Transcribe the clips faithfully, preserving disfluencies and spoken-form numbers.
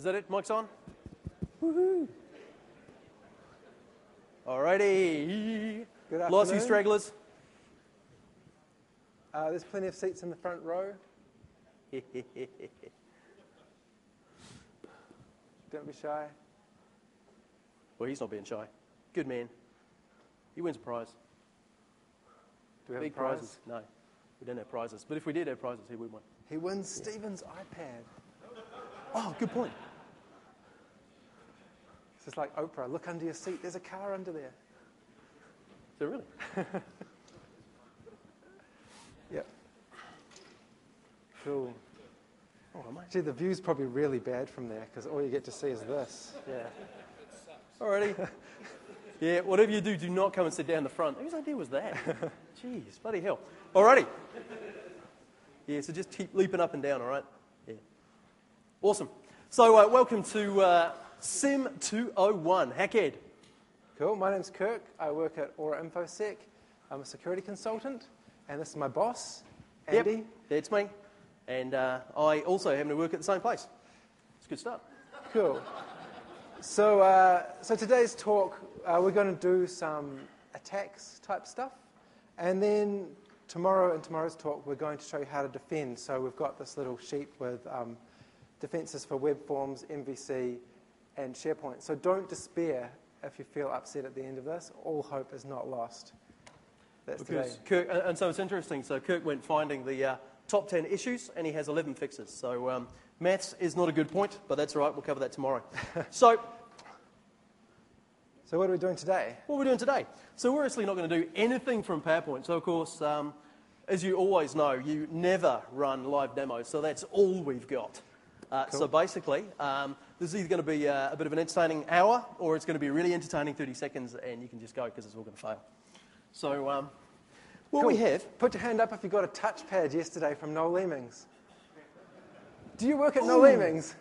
Is that it? Mic's on? Woohoo! Alrighty. Good Lost you afternoon. stragglers. Uh, there's plenty of seats in the front row. Don't be shy. Well, he's not being shy. Good man. He wins a prize. Do we have Big a prize? prizes. No, we don't have prizes. But if we did have prizes, he would win. He wins Stephen's iPad. Oh, good point. It's just like Oprah. Look under your seat. There's a car under there. Is there really? Yep. Cool. All right, mate. Gee, the view's probably really bad from there because all you get to see is this. Yeah. Alrighty. Yeah, whatever you do, do not come and sit down the front. Whose idea was that? Jeez, bloody hell. Alrighty. Yeah, so just keep leaping up and down, all right? Yeah. Awesome. So uh, welcome to uh, Sim two oh one, HackEd. Cool. My name's Kirk. I work at Aura InfoSec. I'm a security consultant, and this is my boss, Andy. Yep, that's me. And uh, I also happen to work at the same place. It's a good start. Cool. So, uh, so today's talk, uh, we're going to do some attacks type stuff, and then tomorrow in tomorrow's talk, we're going to show you how to defend. So we've got this little sheet with um, defenses for web forms, M V C, and SharePoint. So don't despair if you feel upset at the end of this. All hope is not lost. That's Because today. Kirk, and and so it's interesting. So Kirk went finding the uh, top ten issues, and he has eleven fixes. So um, maths is not a good point, but that's all right. We'll cover that tomorrow. So, So what are we doing today? what are we doing today? So we're actually not going to do anything from PowerPoint. So of course, um, as you always know, you never run live demos. So that's all we've got. Uh, Cool. So basically, um, this is either going to be uh, a bit of an entertaining hour, or it's going to be a really entertaining thirty seconds, and you can just go because it's all going to fail. So um, what Cool. we have. Put your hand up if you got a touchpad yesterday from Noel Leemings. Do you work at Noel Ooh. Leemings?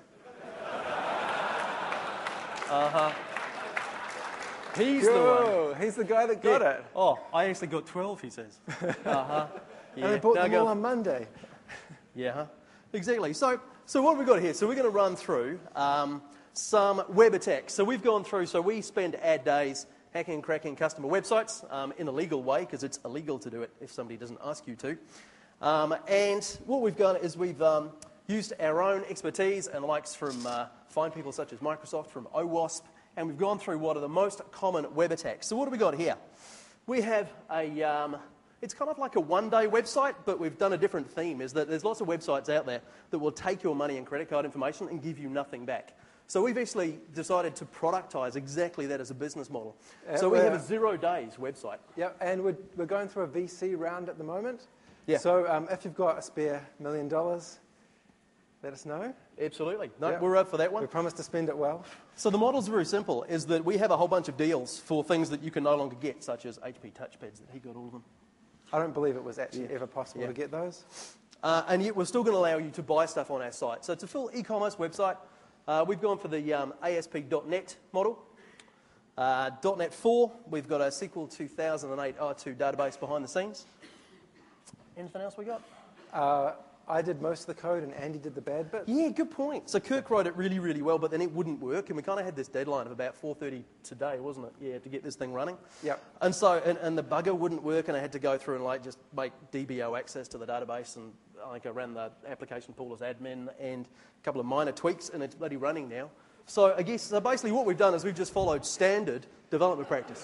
Uh-huh. He's the one. Yo, he's the guy that got Yeah. it. Oh, I actually got twelve, he says. Uh-huh. Yeah. And I bought Now them go. all on Monday. Yeah, huh? Exactly. So, so what have we got here? So we're going to run through um, some web attacks. So we've gone through, so we spend ad days hacking and cracking customer websites um, in a legal way, because it's illegal to do it if somebody doesn't ask you to. Um, and what we've done is we've um, used our own expertise and the likes from uh, fine people such as Microsoft, from OWASP, and we've gone through what are the most common web attacks. So what have we got here? We have a, um, it's kind of like a one-day website, but we've done a different theme, is that there's lots of websites out there that will take your money and credit card information and give you nothing back. So we've actually decided to productize exactly that as a business model. Uh, So we have we're- a zero days website. Yep, and we're, we're going through a V C round at the moment. Yeah. So um, if you've got a spare million dollars, let us know. Absolutely. No, Yeah. we're up for that one. We promise to spend it well. So the model's very simple, is that we have a whole bunch of deals for things that you can no longer get, such as H P touchpads, that he got all of them. I don't believe it was actually Yeah. ever possible Yeah. to get those. Uh, and yet we're still going to allow you to buy stuff on our site. So it's a full e-commerce website. Uh, we've gone for the um, A S P dot net model. Uh, .NET four, we've got a S Q L two thousand eight R two database behind the scenes. Anything else we got? Uh, I did most of the code and Andy did the bad bits. Yeah, good point. So Kirk wrote it really, really well, but then it wouldn't work, and we kind of had this deadline of about four thirty today, wasn't it? Yeah, to get this thing running. Yep. And so, and, and the bugger wouldn't work, and I had to go through and like just make D B O access to the database, and I think I ran the application pool as admin, and a couple of minor tweaks, and it's bloody running now. So I guess, so basically what we've done is we've just followed standard development practice.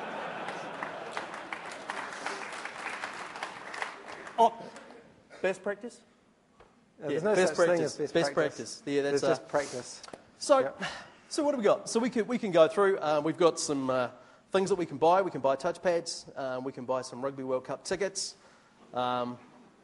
Oh, best practice? Uh, There's Yeah, no best such thing practice. as best, Best practice. practice. Yeah, that's, There's uh, just practice. So, Yep. so what have we got? So we can we can go through. Uh, we've got some uh, things that we can buy. We can buy touchpads. Uh, we can buy some Rugby World Cup tickets. Um,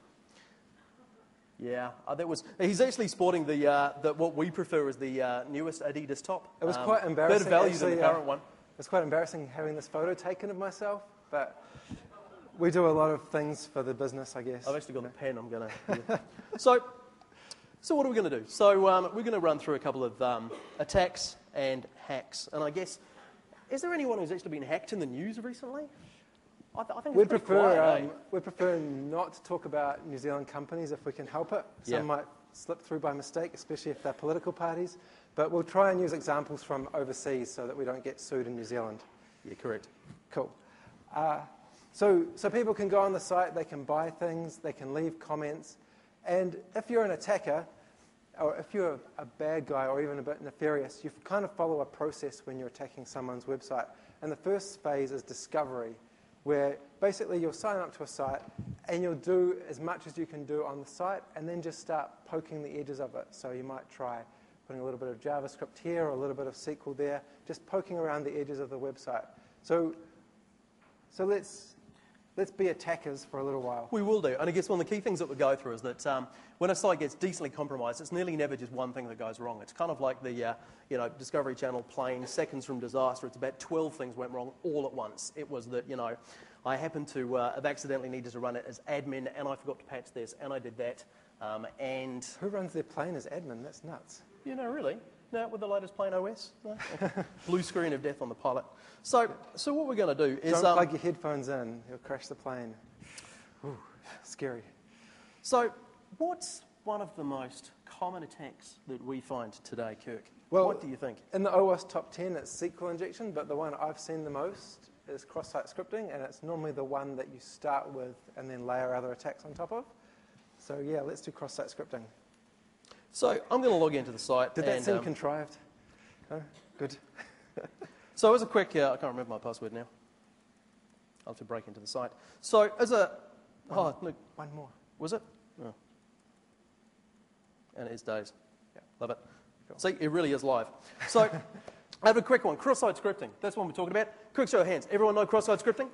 yeah, uh, that was. He's actually sporting the uh, the what we prefer as the uh, newest Adidas top. It was Um, quite embarrassing. Better value actually, than the uh, current one. It's quite embarrassing having this photo taken of myself, but we do a lot of things for the business, I guess. I've actually got a pen. I'm gonna. Yeah. So, so what are we going to do? So um, we're going to run through a couple of um, attacks and hacks, and I guess, is there anyone who's actually been hacked in the news recently? I, th- I think We'd it's pretty prefer, quiet, um, eh? we'd prefer not to talk about New Zealand companies if we can help it. Some Yeah. might slip through by mistake, especially if they're political parties. But we'll try and use examples from overseas so that we don't get sued in New Zealand. Yeah, correct. Cool. Uh, so, so people can go on the site, they can buy things, they can leave comments. And if you're an attacker, or if you're a, a bad guy or even a bit nefarious, you kind of follow a process when you're attacking someone's website. And the first phase is discovery, where basically you'll sign up to a site and you'll do as much as you can do on the site and then just start poking the edges of it. So you might try putting a little bit of JavaScript here or a little bit of S Q L there, just poking around the edges of the website. So, so let's, let's be attackers for a little while. We will do. And I guess one of the key things that we go through is that um, when a site gets decently compromised, it's nearly never just one thing that goes wrong. It's kind of like the uh, you know, Discovery Channel playing Seconds from Disaster. It's about twelve things went wrong all at once. It was that, you know, I happened to uh, have accidentally needed to run it as admin, and I forgot to patch this, and I did that. Um, and Who runs their plane as admin? That's nuts. You know, really? No, with the latest Plane O S? No? Okay. Blue screen of death on the pilot. So, so what we're going to do is... Don't um, plug your headphones in. You'll crash the plane. Ooh, scary. So, what's one of the most common attacks that we find today, Kirk? Well, what do you think? In the O W A S top ten, it's S Q L injection, but the one I've seen the most is cross-site scripting, and it's normally the one that you start with and then layer other attacks on top of. So, yeah, let's do cross-site scripting. So, I'm going to log into the site. Did that and, seem um, contrived? Oh, good. So, as a quick... Uh, I can't remember my password now. I'll have to break into the site. So, as a... One, oh, look. One more. Was it? Oh. And it is days. Yeah. Love it. Cool. See, it really is live. So, I have a quick one. Cross-site scripting. That's what we're talking about. Quick show of hands. Everyone know cross-site scripting?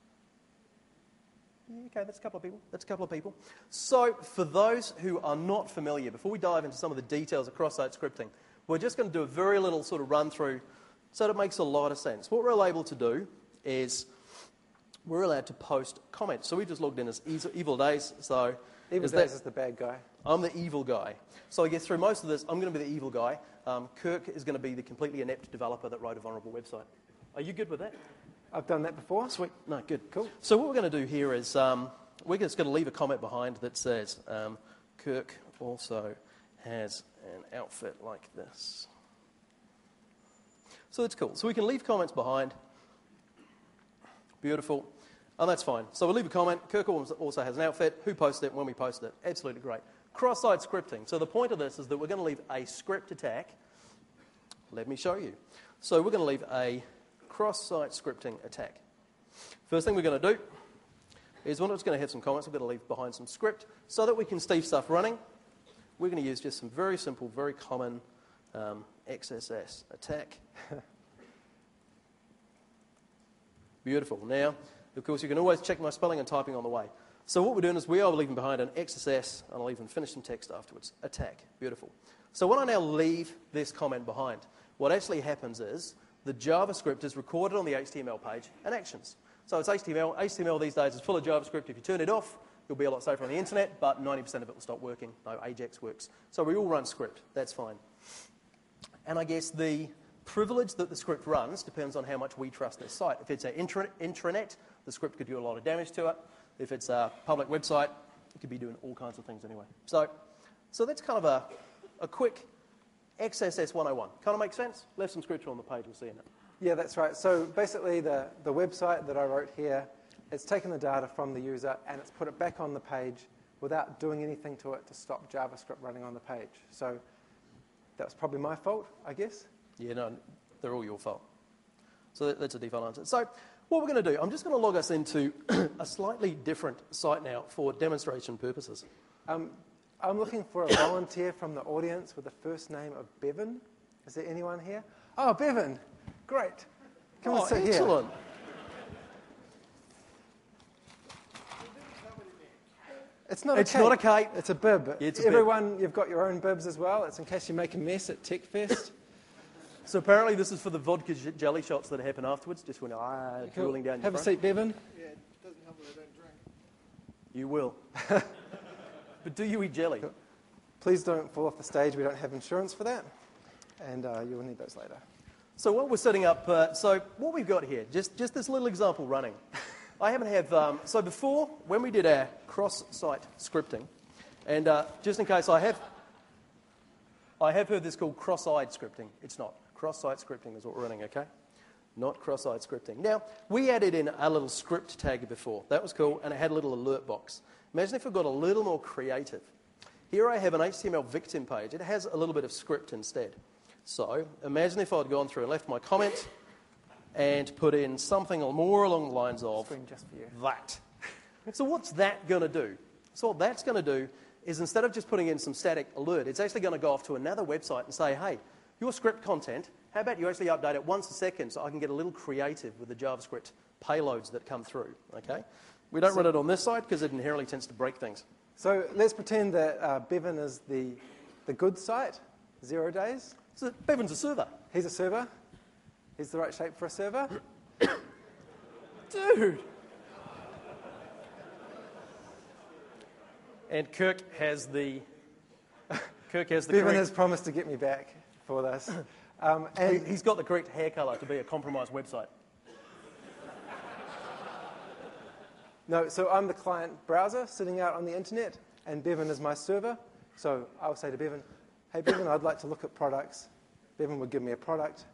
Okay, that's a couple of people. That's a couple of people. So, for those who are not familiar, before we dive into some of the details of cross-site scripting, we're just going to do a very little sort of run-through so that it makes a lot of sense. What we're able to do is we're allowed to post comments. So we just logged in as Evil Days. So Evil is Days that, is the bad guy. I'm the evil guy. So I guess through most of this, I'm going to be the evil guy. Um, Kirk is going to be the completely inept developer that wrote a vulnerable website. Are you good with that? I've done that before. Sweet. No, good. Cool. So what we're going to do here is um, we're just going to leave a comment behind that says, um, Kirk also has an outfit like this. So that's cool. So we can leave comments behind. Beautiful. Oh, that's fine. So we'll leave a comment. Kirk also has an outfit. Who posted it, when we posted it. Absolutely great. Cross-site scripting. So the point of this is that we're going to leave a script attack. Let me show you. So we're going to leave a cross-site scripting attack. First thing we're going to do is we're not just going to have some comments. We're going to leave behind some script so that we can leave stuff running. We're going to use just some very simple, very common um, X S S attack. Beautiful. Now, of course, you can always check my spelling and typing on the way. So what we're doing is we are leaving behind an X S S, and I'll even finish some text afterwards. Attack. Beautiful. So when I now leave this comment behind, what actually happens is the JavaScript is recorded on the H T M L page and actions. So it's H T M L. H T M L these days is full of JavaScript. If you turn it off, you'll be a lot safer on the internet, but ninety percent of it will stop working. No, Ajax works. So we all run script. That's fine. And I guess the privilege that the script runs depends on how much we trust this site. If it's an intra intranet, the script could do a lot of damage to it. If it's a public website, it could be doing all kinds of things anyway. So, so that's kind of a, a quick X S S one oh one. Kind of makes sense? Left some scripture on the page, we'll see in it. Yeah, that's right. So basically the, the website that I wrote here, it's taken the data from the user and it's put it back on the page without doing anything to it to stop JavaScript running on the page. So that was probably my fault, I guess. Yeah, no, they're all your fault. So that, that's a default answer. So what we're going to do, I'm just going to log us into a slightly different site now for demonstration purposes. Um, I'm looking for a volunteer from the audience with the first name of Bevan. Is there anyone here? Oh, Bevan. Great. Come oh, and sit excellent. here. It's not a It's cape. not a cape. It's a bib. Yeah, it's a Everyone, bib. you've got your own bibs as well. It's in case you make a mess at TechFest. So apparently this is for the vodka j- jelly shots that happen afterwards, just when ah, Cool. drooling down your Have a front. seat, Bevan. Yeah, it doesn't help that I don't drink. You will. But do you eat jelly? Please don't fall off the stage. We don't have insurance for that. And uh, you'll need those later. So what we're setting up, uh, so what we've got here, just, just this little example running. I haven't have, um, so before, when we did our cross-site scripting, and uh, just in case I have, I have heard this called cross-eyed scripting. It's not. Cross-site scripting is what we're running, okay? Not cross-eyed scripting. Now, we added in a little script tag before. That was cool, and it had a little alert box. Imagine if we got a little more creative. Here I have an H T M L victim page. It has a little bit of script instead. So imagine if I'd gone through and left my comment and put in something more along the lines of Screen just for you. that. So what's that going to do? So what that's going to do is instead of just putting in some static alert, it's actually going to go off to another website and say, hey, your script content, how about you actually update it once a second so I can get a little creative with the JavaScript payloads that come through, okay? We don't So- run it on this side because it inherently tends to break things. So let's pretend that uh, Bevan is the, the good site, zero days. So Bevan's a server. He's a server. He's the right shape for a server. Dude! And Kirk has the... Kirk has the Bevan correct... has promised to get me back for this. Um, and He- He's got the correct hair colour to be a compromised website. No, so I'm the client browser sitting out on the internet, and Bevan is my server. So I'll say to Bevan, hey, Bevan, I'd like to look at products. Bevan would give me a product.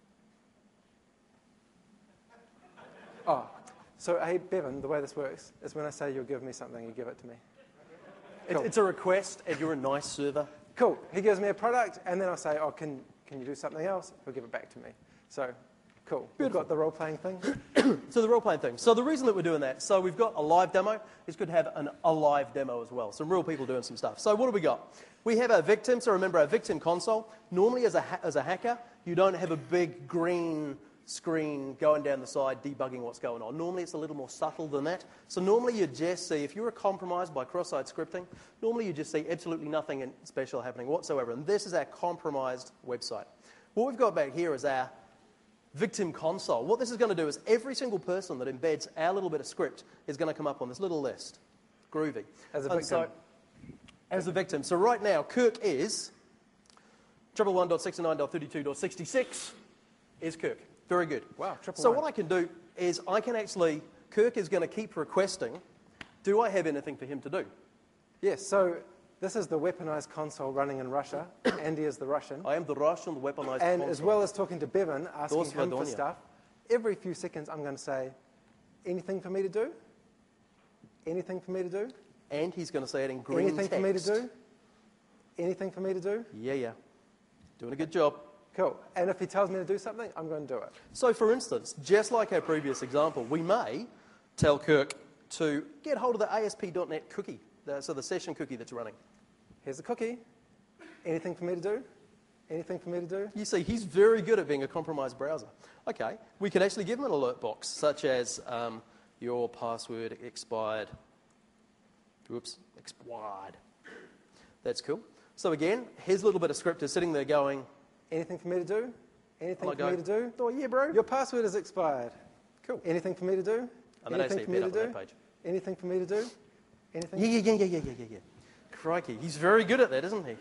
Oh, so hey, Bevan, the way this works is when I say you'll give me something, you give it to me. It- Cool. It's a request, and you're a nice server. Cool. He gives me a product, and then I'll say, oh, can, can you do something else? He'll give it back to me. So, cool. We've got the role-playing thing. So the role-playing thing. So the reason that we're doing that, so we've got a live demo. It's good to have an a live demo as well. Some real people doing some stuff. So what do we got? We have our victim. So remember our victim console. Normally as a, ha- as a hacker, you don't have a big green screen going down the side debugging what's going on. Normally it's a little more subtle than that. So normally you just see, if you were compromised by cross-site scripting, normally you just see absolutely nothing special happening whatsoever. And this is our compromised website. What we've got back here is our victim console. What this is going to do is every single person that embeds our little bit of script is going to come up on this little list. Groovy. As a And victim. So, as a victim. So right now, Kirk is one one one dot sixty-nine dot thirty-two dot sixty-six is Kirk. Very good. Wow, triple So one. what I can do is I can actually, Kirk is going to keep requesting, do I have anything for him to do? Yes, so this is the weaponized console running in Russia. Andy is the Russian. I am the Russian, the weaponized And console. as well as talking to Bevan, asking Dos him for Vadonia. stuff, every few seconds I'm going to say, anything for me to do? Anything for me to do? And he's going to say it in green Anything text. for me to do? Anything for me to do? Yeah, yeah. Doing a good job. Cool. And if he tells me to do something, I'm going to do it. So, for instance, just like our previous example, we may tell Kirk to get hold of the A S P dot net cookie, the, so the session cookie that's running. Here's the cookie. Anything for me to do? Anything for me to do? You see, he's very good at being a compromised browser. Okay, we could actually give him an alert box, such as um, your password expired. Whoops, expired. That's cool. So again, his little bit of script is sitting there going, Anything for me to do? Anything and I for go, me to do? oh yeah, bro. Your password is expired. Cool. Anything for me to do? And then Anything actually for me appeared to up do? on that page. Anything for me to do? Anything? Yeah, yeah, yeah, yeah, yeah, yeah, yeah. Crikey, he's very good at that, isn't he?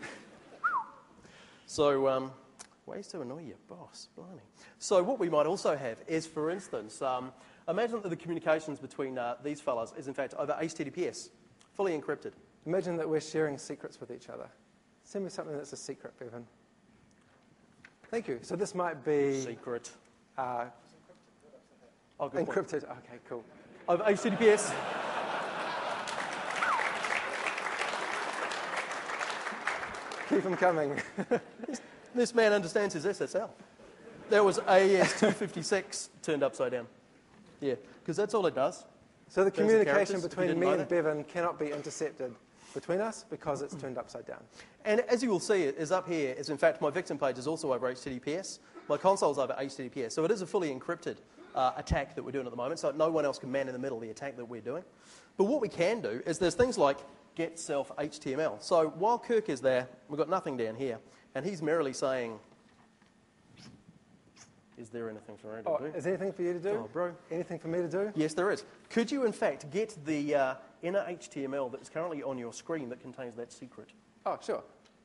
So, um, ways to annoy your boss, blimey. So what we might also have is, for instance, um, imagine that the communications between uh, these fellas is in fact over H T T P S, fully encrypted. Imagine that we're sharing secrets with each other. Send me something that's a secret, Bevan. Thank you. So this might be Secret. uh, Oh, good point. encrypted. Okay, cool. Over H T T P S. Keep them coming. This man understands his S S L. That was A E S two fifty-six turned upside down. Yeah, because that's all it does. So the Those are communication characters, if you between didn't me know and that. Bevan cannot be intercepted between us because it's turned upside down. And as you will see, it is up here, is in fact my victim page is also over H T T P S. My console's over H T T P S. So it is a fully encrypted uh, attack that we're doing at the moment, so no one else can man in the middle the attack that we're doing. But what we can do is there's things like get self H T M L. So while Kirk is there, we've got nothing down here, and he's merrily saying, is there anything for me to Oh, do? is there anything for you to do? Oh, bro. Anything for me to do? Yes, there is. Could you, in fact, get the uh, inner H T M L that's currently on your screen that contains that secret? Oh, sure.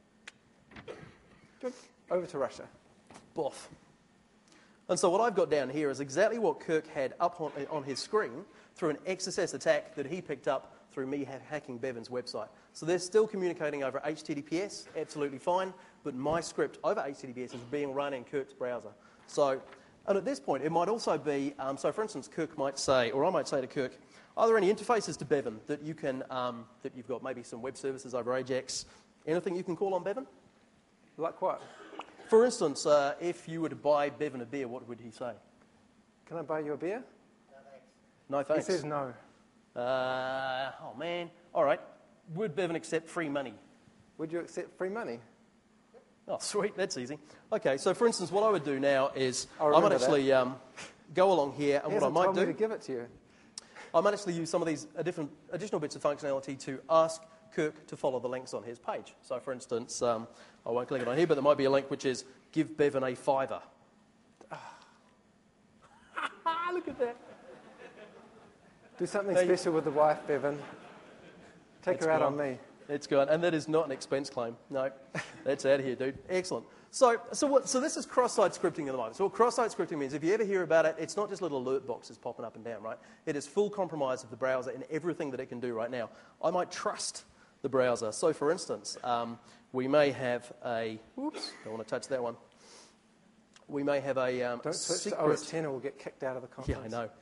Good. Over to Russia. Boff. And so what I've got down here is exactly what Kirk had up on, on his screen through an X S S attack that he picked up through me ha- hacking Bevan's website. So they're still communicating over H T T P S, absolutely fine, but my script over H T T P S is being run in Kirk's browser. So, and at this point, it might also be, um, so for instance, Kirk might say, or I might say to Kirk, are there any interfaces to Bevan that you can, um, that you've got maybe some web services over Ajax, anything you can call on Bevan? Like what? For instance, uh, if you were to buy Bevan a beer, what would he say? Can I buy you a beer? No thanks. He says no. Uh, oh man. All right. Would Bevan accept free money? Would you accept free money? Oh, sweet. That's easy. Okay. So, for instance, what I would do now is I'll I might remember actually um, go along here, and He what I hasn't might told me do, to give it to you. I might actually use some of these uh, different additional bits of functionality to ask Kirk to follow the links on his page. So, for instance, um, I won't click it on here, but there might be a link which is give Bevan a fiver. Look at that. Do something Now you- special with the wife, Bevan. Take That's her out good on me. It's good, and that is not an expense claim. No, that's out of here, dude. Excellent. So, so, what, so this is cross-site scripting at the moment. So what cross-site scripting means, if you ever hear about it, it's not just little alert boxes popping up and down, right? It is full compromise of the browser in everything that it can do right now. I might trust the browser. So, for instance, um, we may have a, whoops, don't want to touch that one. We may have a um, Don't switch secret. to O S ten or we'll get kicked out of the Yeah, conference. I know.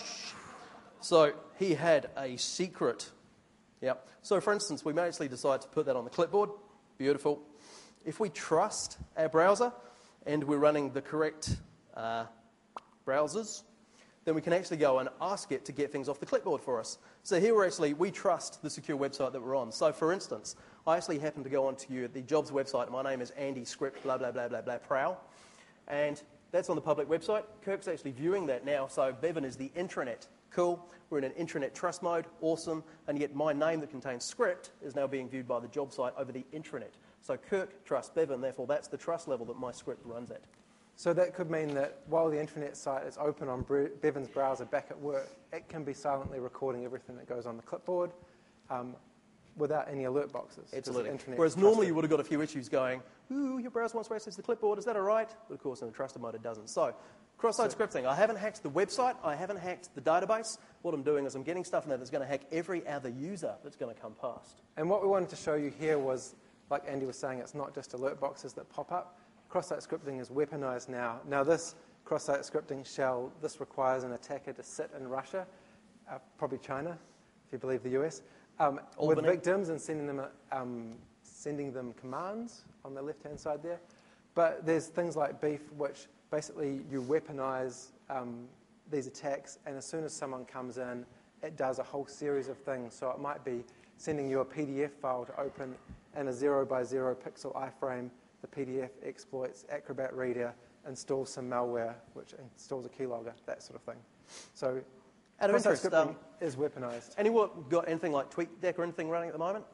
So he had a secret. Yeah. So, for instance, we may actually decide to put that on the clipboard. Beautiful. If we trust our browser and we're running the correct uh, browsers, then we can actually go and ask it to get things off the clipboard for us. So here we're actually, we trust the secure website that we're on. So, for instance, I actually happen to go onto you, the jobs website. My name is Andy Script, blah, blah, blah, blah, blah, prow. And that's on the public website. Kirk's actually viewing that now. So Bevan is the intranet. Cool. We're in an intranet trust mode. Awesome. And yet my name that contains script is now being viewed by the job site over the intranet. So Kirk trusts Bevan. Therefore, that's the trust level that my script runs at. So that could mean that while the internet site is open on Bre- Bevan's browser back at work, it can be silently recording everything that goes on the clipboard um, without any alert boxes. 'cause the Absolutely. internet's Whereas normally trusted. you would have got a few issues going, ooh, your browser wants to access the clipboard, is that all right? But of course in the trusted mode it doesn't. So, cross-site So- scripting. I haven't hacked the website, I haven't hacked the database. What I'm doing is I'm getting stuff in there that's going to hack every other user that's going to come past. And what we wanted to show you here was, like Andy was saying, it's not just alert boxes that pop up. Cross-site scripting is weaponized now. Now this cross-site scripting shell, this requires an attacker to sit in Russia, uh, probably China, if you believe the U S, um, with Albany. victims and sending them, uh, um, sending them commands on the left-hand side there. But there's things like Beef, which basically you weaponize um, these attacks, and as soon as someone comes in, it does a whole series of things. So it might be sending you a P D F file to open in a zero by zero pixel iframe. The P D F exploits Acrobat Reader, installs some malware, which installs a keylogger, that sort of thing. So Out of cross-site interest, scripting um, is weaponized. anyone got anything like TweetDeck or anything running at the moment?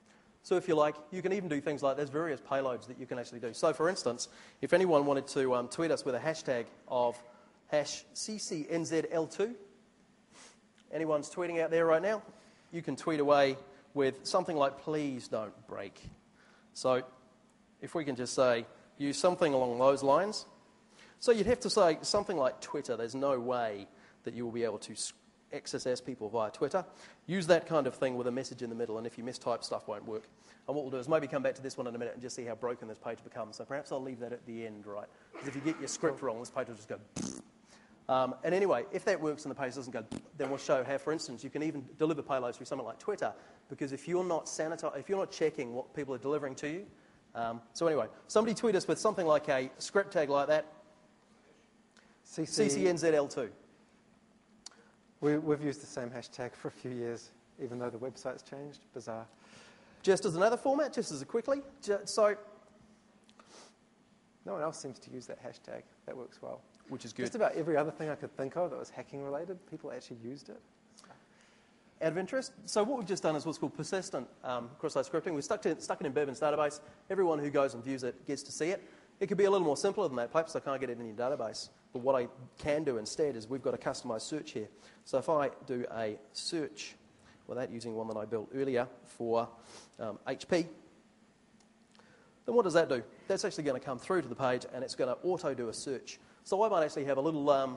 So if you like, you can even do things like, there's various payloads that you can actually do. So for instance, if anyone wanted to um, tweet us with a hashtag of hash C C N Z L two, anyone's tweeting out there right now, you can tweet away with something like, please don't break. So if we can just say, use something along those lines. So you'd have to say something like Twitter. There's no way that you will be able to access people via Twitter. Use that kind of thing with a message in the middle, and if you mistype, stuff won't work. And what we'll do is maybe come back to this one in a minute and just see how broken this page becomes. So perhaps I'll leave that at the end, right? Because if you get your script wrong, this page will just go. Um, and anyway, if that works and the page doesn't go, then we'll show how, for instance, you can even deliver payloads through something like Twitter, because if you're not sanitize, if you're not checking what people are delivering to you. Um, so anyway, somebody tweet us with something like a script tag like that, C C, C C N Z L two. we, we've used the same hashtag for a few years, even though the website's changed. Bizarre. Just as another format, just as a quickly. Ju- So, No one else seems to use that hashtag. That works well. which is good. Just about every other thing I could think of that was hacking related, people actually used it. Out of interest, so what we've just done is what's called persistent um, cross-site scripting. We've stuck, to, stuck it in Bevan's database. Everyone who goes and views it gets to see it. It could be a little more simpler than that. Perhaps I can't get it in your database. But what I can do instead is we've got a customized search here. So if I do a search without using one that I built earlier for um, H P, then what does that do? That's actually going to come through to the page and it's going to auto do a search. So I might actually have a little um,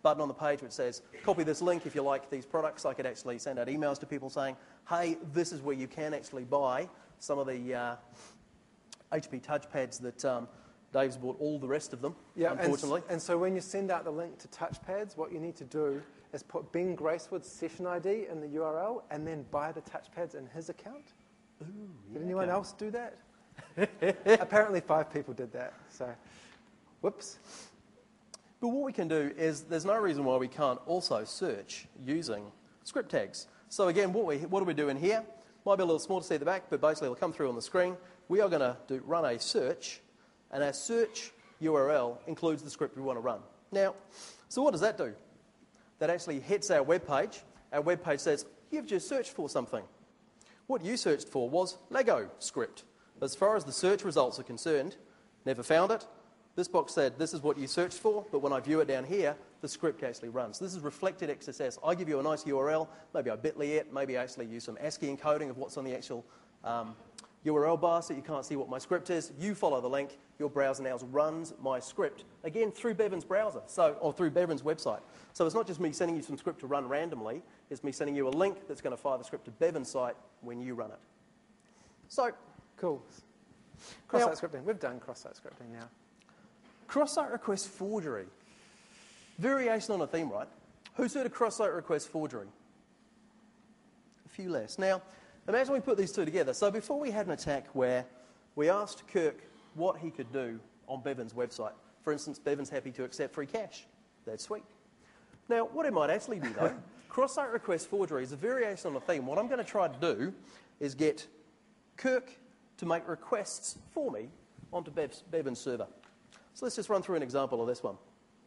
button on the page which says, copy this link if you like these products. I could actually send out emails to people saying, hey, this is where you can actually buy some of the uh, H P touchpads that um, Dave's bought all the rest of them, Yeah, unfortunately. And, and so when you send out the link to touchpads, what you need to do is put Ben Gracewood's session I D in the U R L and then buy the touchpads in his account. Ooh, Did yeah, anyone okay. else do that? Apparently five people did that. So, whoops. But what we can do is, there's no reason why we can't also search using script tags. So again, what, we, what do we do in here? Might be a little small to see at the back, but basically it'll come through on the screen. We are going to do, run a search, and our search U R L includes the script we want to run. Now, so what does that do? That actually hits our web page. Our web page says, you've just searched for something. What you searched for was Lego script. As far as the search results are concerned, never found it. This box said, this is what you searched for, but when I view it down here, the script actually runs. This is reflected X S S. I give you a nice U R L, maybe I bit dot L Y it, maybe I actually use some ASCII encoding of what's on the actual um, U R L bar so you can't see what my script is. You follow the link, your browser now runs my script, again, through Bevan's browser, so, or through Bevan's website. So it's not just me sending you some script to run randomly, it's me sending you a link that's going to fire the script to Bevan's site when you run it. So, Cool. Cross-site scripting. We've done cross-site scripting now. cross-site request forgery. Variation on a theme, right? Who's heard of cross-site request forgery? A few less. Now, imagine we put these two together. So before we had an attack where we asked Kirk what he could do on Bevan's website. For instance, Bevan's happy to accept free cash. That's sweet. Now, what it might actually do, though, cross-site request forgery is a variation on a theme. What I'm going to try to do is get Kirk to make requests for me onto Bev's, Bevan's server. So let's just run through an example of this one.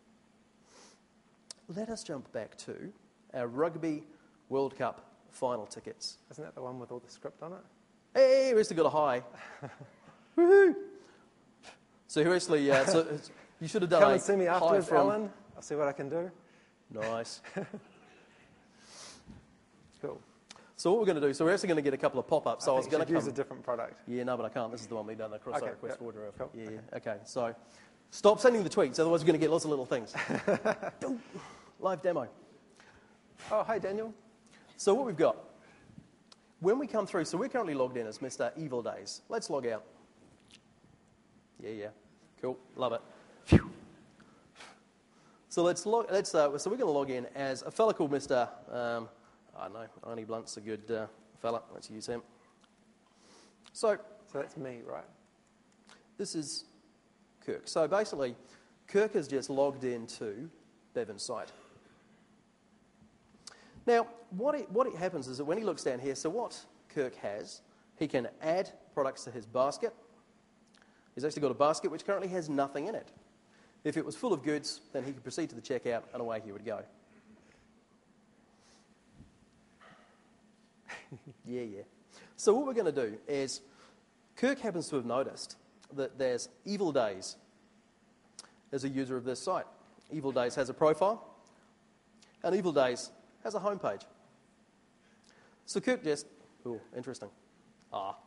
Let us jump back to our Rugby World Cup final tickets. Isn't that the one with all the script on it? Hey, we still got a high. Woohoo! So who actually, uh, so you should have done Come a and see me high afterwards, from... Alan. I'll see what I can do. Nice. Cool. So what we're going to do, so we're actually going to get a couple of pop-ups. So I, I was think you going to should use come... a different product. Yeah, no, but I can't. This is the one we've done, the cross-site Okay, request yep. forgery of. Cool, Yeah, okay. okay. So stop sending the tweets, otherwise we're going to get lots of little things. Live demo. Oh, hi, Daniel. So what we've got, when we come through, so we're currently logged in as Mister Evil Days. Let's log out. Yeah, yeah. Cool. Love it. Phew. So let's log, let's, uh, so we're going to log in as a fella called Mister Um, I don't know, Arnie Blunt's a good uh, fella. Let's use him. So So that's me, right? this is Kirk. So basically, Kirk has just logged into Bevan's site. Now, what it, what it happens is that when he looks down here, so what Kirk has, he can add products to his basket. He's actually got a basket which currently has nothing in it. If it was full of goods, then he could proceed to the checkout and away he would go. yeah, yeah. So what we're going to do is, Kirk happens to have noticed that there's Evil Days as a user of this site. Evil Days has a profile, and Evil Days has a homepage. So Kirk just, oh, interesting. Ah.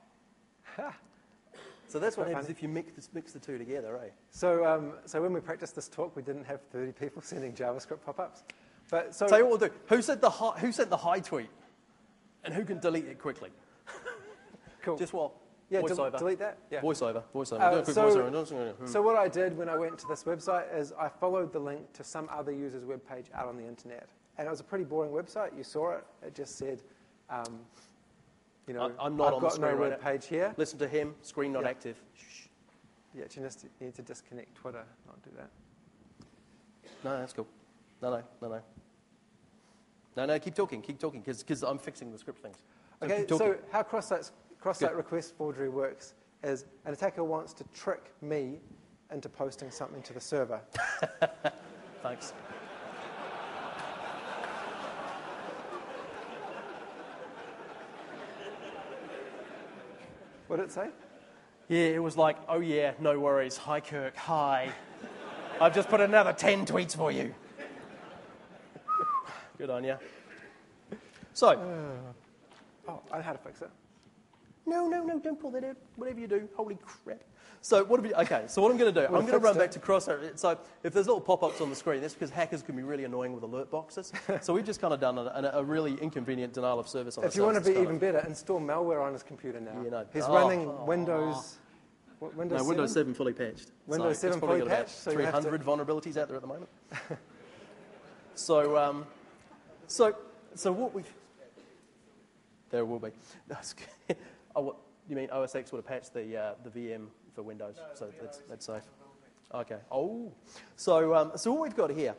So that's what Quite happens funny. if you mix, this, mix the two together, eh? So, um, so when we practiced this talk, we didn't have thirty people sending JavaScript pop-ups. But so, Tell you what we'll do. Who sent the hi, who sent the hi tweet, and who can delete it quickly? cool. Just while yeah, voice del- over, delete that. Yeah. voiceover, voiceover. Uh, Do a quick so- voiceover. Hmm. So what I did when I went to this website is I followed the link to some other user's webpage out on the internet. And it was a pretty boring website. You saw it. It just said, um, you know, I- I'm not I've on the got screen no right web now. page here. Listen to him. Screen not Yeah. active. Shh. Yeah, you just you need to disconnect Twitter, not do that. No, that's cool. No, no, no, no. No, no, keep talking, keep talking, because I'm fixing the script things. So Okay, keep talking. so how cross-site, cross-site Good. request forgery works is an attacker wants to trick me into posting something to the server. Thanks. What did it say? Yeah, it was like, oh yeah, no worries. Hi, Kirk. Hi. I've just put another ten tweets for you. Good on you. So, Oh, I know how to fix it. no, no, no, don't pull that out. Whatever you do, holy crap. So what have you, okay, so what I'm going to do, I'm We'll going to fix run it. back to Crosshair. So if there's little pop-ups on the screen, that's because hackers can be really annoying with alert boxes. So we've just kind of done a, a really inconvenient denial of service on If you want to ourselves. be It's even kind better, install malware on his computer now. You know. He's Oh, running oh, Windows. What, of, Windows no, 7? Windows seven fully patched. Windows so it's seven probably fully got about patched, so you three have to- hundred vulnerabilities out there at the moment. so, um, so, so what we've... There will be. That's good. Oh, what, you mean O S X would have patched the, uh, the V M for Windows, so that's, that's safe. Okay. Oh, so um, so what we've got here,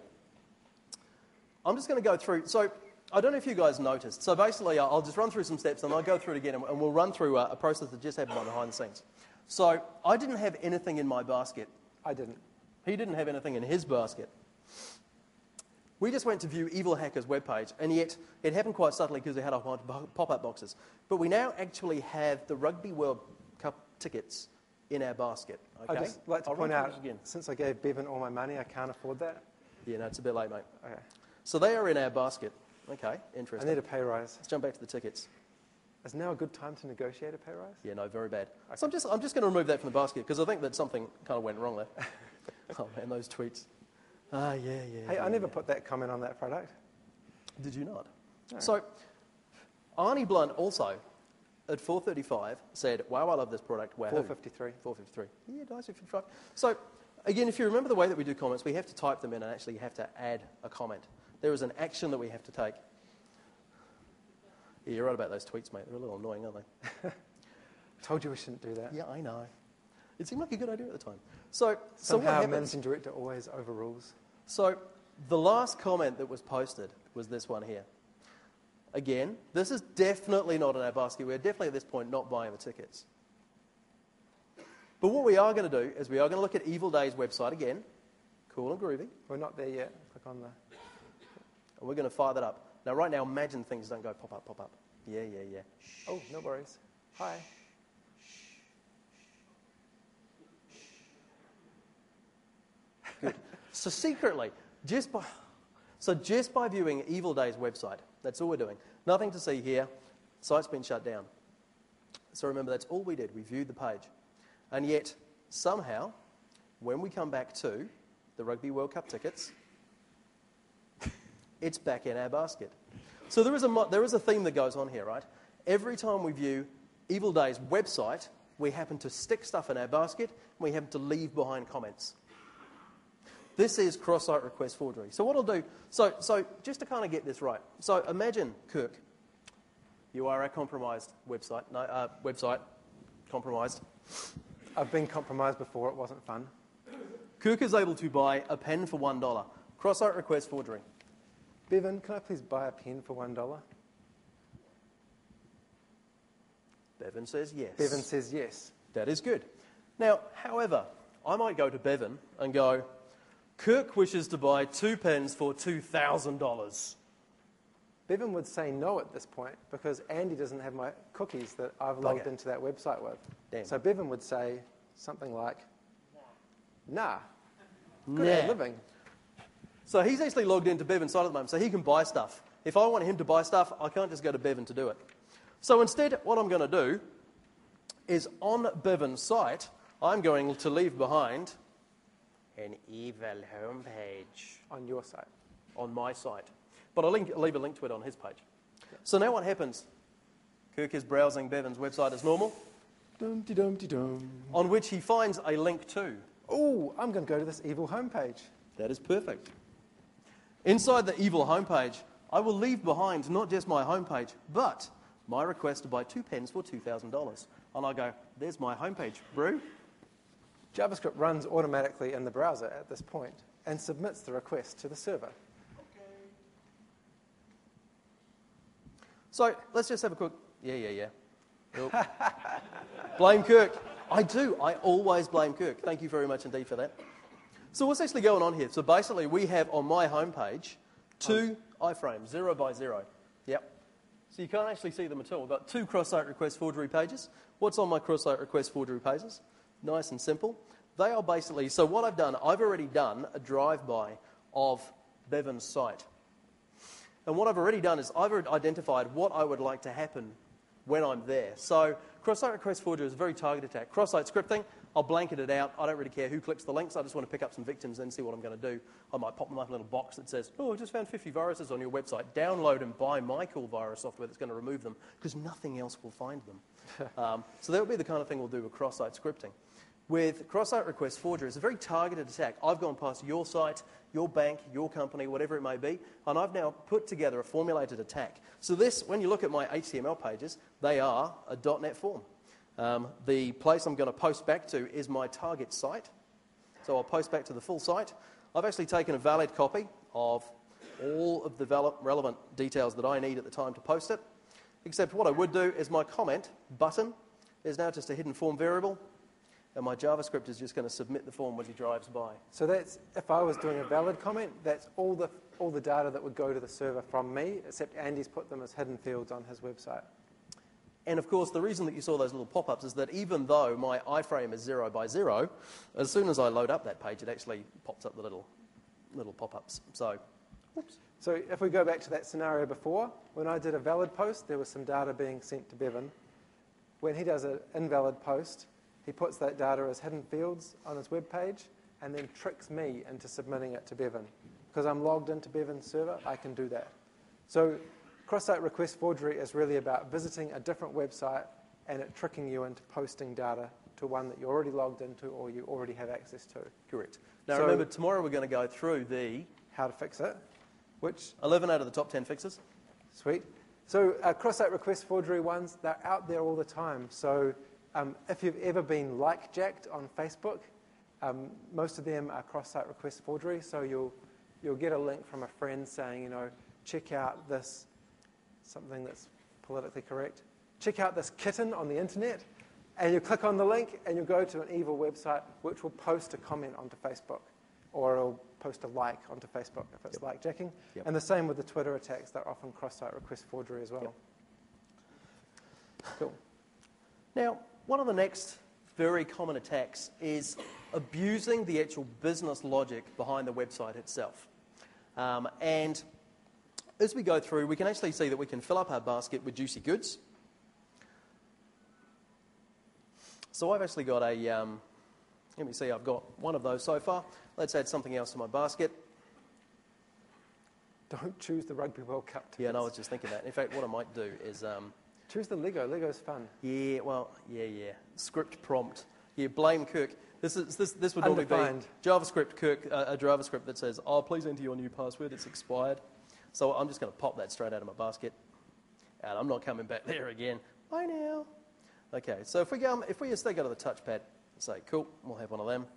I'm just going to go through. So I don't know if you guys noticed. So basically, I'll I'll just run through some steps, and I'll go through it again, and and we'll run through a, a process that just happened behind the scenes. So I didn't have anything in my basket. I didn't. He didn't have anything in his basket. We just went to view Evil Hacker's webpage, and yet it happened quite subtly because they had a bunch of pop-up boxes. But we now actually have the Rugby World Cup tickets in our basket. Okay? I'd just like to I'll point run out, through this again. since I gave Bevan all my money, I can't afford that. Yeah, no, it's a bit late, mate. Okay. So they are in our basket. Okay, I interesting. need a pay rise. Let's jump back to the tickets. Is now a good time to negotiate a pay rise? Yeah, no, very bad. So I'm just, I'm just going to remove that from the basket because I think that something kind of went wrong there. Oh, man, those tweets. Ah, yeah, yeah. Hey, yeah, I never yeah. put that comment on that product. Did you not? No. So, Arnie Blunt also, at four thirty-five, said, wow, I love this product. Wow. four fifty-three. four fifty-three. Yeah, nice, fifty-five. So, again, if you remember the way that we do comments, we have to type them in and actually have to add a comment. There is an action that we have to take. Yeah, you're right about those tweets, mate. They're a little annoying, aren't they? Told you we shouldn't do that. Yeah, I know. It seemed like a good idea at the time. So, so what Somehow, happens? managing director always overrules. So, the last comment that was posted was this one here. Again, this is definitely not in our basket. We're definitely at this point not buying the tickets. But what we are going to do is we are going to look at Evil Day's website again. Cool and groovy. We're not there yet. Click on the... And we're going to fire that up. Now, right now, imagine things don't go pop up, pop up. Yeah, yeah, yeah. Oh, no worries. Hi. Good. So secretly, just by, so just by viewing Evil Day's website, that's all we're doing. Nothing to see here. Site's been shut down. So remember, that's all we did. We viewed the page. And yet, somehow, when we come back to the Rugby World Cup tickets, it's back in our basket. So there is a mo- there is a theme that goes on here, right? Every time we view Evil Day's website, we happen to stick stuff in our basket, and we happen to leave behind comments. This is cross-site request forgery. So what I'll do, so, so just to kind of get this right. So imagine, Kirk, you are a compromised website, no, uh, website, compromised. I've been compromised before. It wasn't fun. Kirk is able to buy a pen for one dollar. Cross-site request forgery. Bevan, can I please buy a pen for one dollar? Bevan says yes. Bevan says yes. That is good. Now, however, I might go to Bevan and go, Kirk wishes to buy two pens for two thousand dollars. Bevan would say no at this point because Andy doesn't have my cookies that I've logged Bugger. into that website with. Damn. So Bevan would say something like, nah, good Nah. ad living. So he's actually logged into Bevan's site at the moment, so he can buy stuff. If I want him to buy stuff, I can't just go to Bevan to do it. So instead, what I'm going to do is on Bevan's site, I'm going to leave behind an evil homepage On your site. on my site. But I'll link, leave a link to it on his page. So now what happens? Kirk is browsing Bevan's website as normal, Dumpty dumpty dum. on which he finds a link to. Oh, I'm going to go to this evil homepage. That is perfect. Inside the evil homepage, I will leave behind not just my homepage, but my request to buy two pens for two thousand dollars. And I go, there's my homepage, bro. JavaScript runs automatically in the browser at this point and submits the request to the server. So let's just have a quick, yeah, yeah, yeah. Nope. Blame Kirk. I do. I always blame Kirk. Thank you very much indeed for that. So what's actually going on here? So basically we have on my homepage two iframes, zero by zero. Yep. So you can't actually see them at all. We've got two cross-site request forgery pages. What's on my cross-site request forgery pages? Nice and simple. They are basically, so what I've done, I've already done a drive-by of Bevan's site. And what I've already done is I've already identified what I would like to happen when I'm there. So cross-site request forgery is a very targeted attack. Cross-site scripting, I'll blanket it out. I don't really care who clicks the links. I just want to pick up some victims and see what I'm going to do. I might pop them up in a little box that says, oh, I just found fifty viruses on your website. Download and buy my cool virus software that's going to remove them, because nothing else will find them. um, so that would be the kind of thing we'll do with cross-site scripting. With cross-site request forgery, it's a very targeted attack. I've gone past your site, your bank, your company, whatever it may be, and I've now put together a formulated attack. So this, when you look at my H T M L pages, they are a dot net form. Um, the place I'm going to post back to is my target site. So I'll post back to the full site. I've actually taken a valid copy of all of the val- relevant details that I need at the time to post it, except what I would do is my comment button is now just a hidden form variable, and my JavaScript is just going to submit the form when he drives by. So that's, if I was doing a valid comment, that's all the, all the data that would go to the server from me, except Andy's put them as hidden fields on his website. And of course, the reason that you saw those little pop-ups is that even though my iframe is zero by zero, as soon as I load up that page, it actually pops up the little, little pop-ups. So, oops. So if we go back to that scenario before, when I did a valid post, there was some data being sent to Bevan. When he does an invalid post, he puts that data as hidden fields on his web page and then tricks me into submitting it to Bevan. Because I'm logged into Bevan's server, I can do that. So cross-site request forgery is really about visiting a different website and it tricking you into posting data to one that you're already logged into or you already have access to. Correct. Now So- remember, tomorrow we're going to go through the How to fix it, which, eleven out of the top ten fixes. sweet. So uh, cross-site request forgery ones, they're out there all the time. So um, if you've ever been like-jacked on Facebook, um, most of them are cross-site request forgery. So you'll, you'll get a link from a friend saying, you know, check out this, something that's politically correct, check out this kitten on the internet, and you click on the link and you'll go to an evil website which will post a comment onto Facebook, or it'll post a like onto Facebook if it's Yep. like-jacking. Yep. And the same with the Twitter attacks, they're often cross-site request forgery as well. Yep. Cool. Now, one of the next very common attacks is abusing the actual business logic behind the website itself. Um, and as we go through, we can actually see that we can fill up our basket with juicy goods. So I've actually got a, um, let me see, I've got one of those so far. Let's add something else to my basket. Don't choose the Rugby World Cup tickets. Yeah, no, I was just thinking that. In fact, what I might do is, um, Choose the Lego. Lego's fun. yeah, well, yeah, yeah, script prompt. Yeah, blame Kirk. This is this this would normally be Undefined. JavaScript Kirk, uh, a JavaScript that says, "Oh, please enter your new password. It's expired." So I'm just going to pop that straight out of my basket, and I'm not coming back there again. Bye now. Okay, so if we go, if we just go to the touchpad, say, "Cool," we'll have one of them.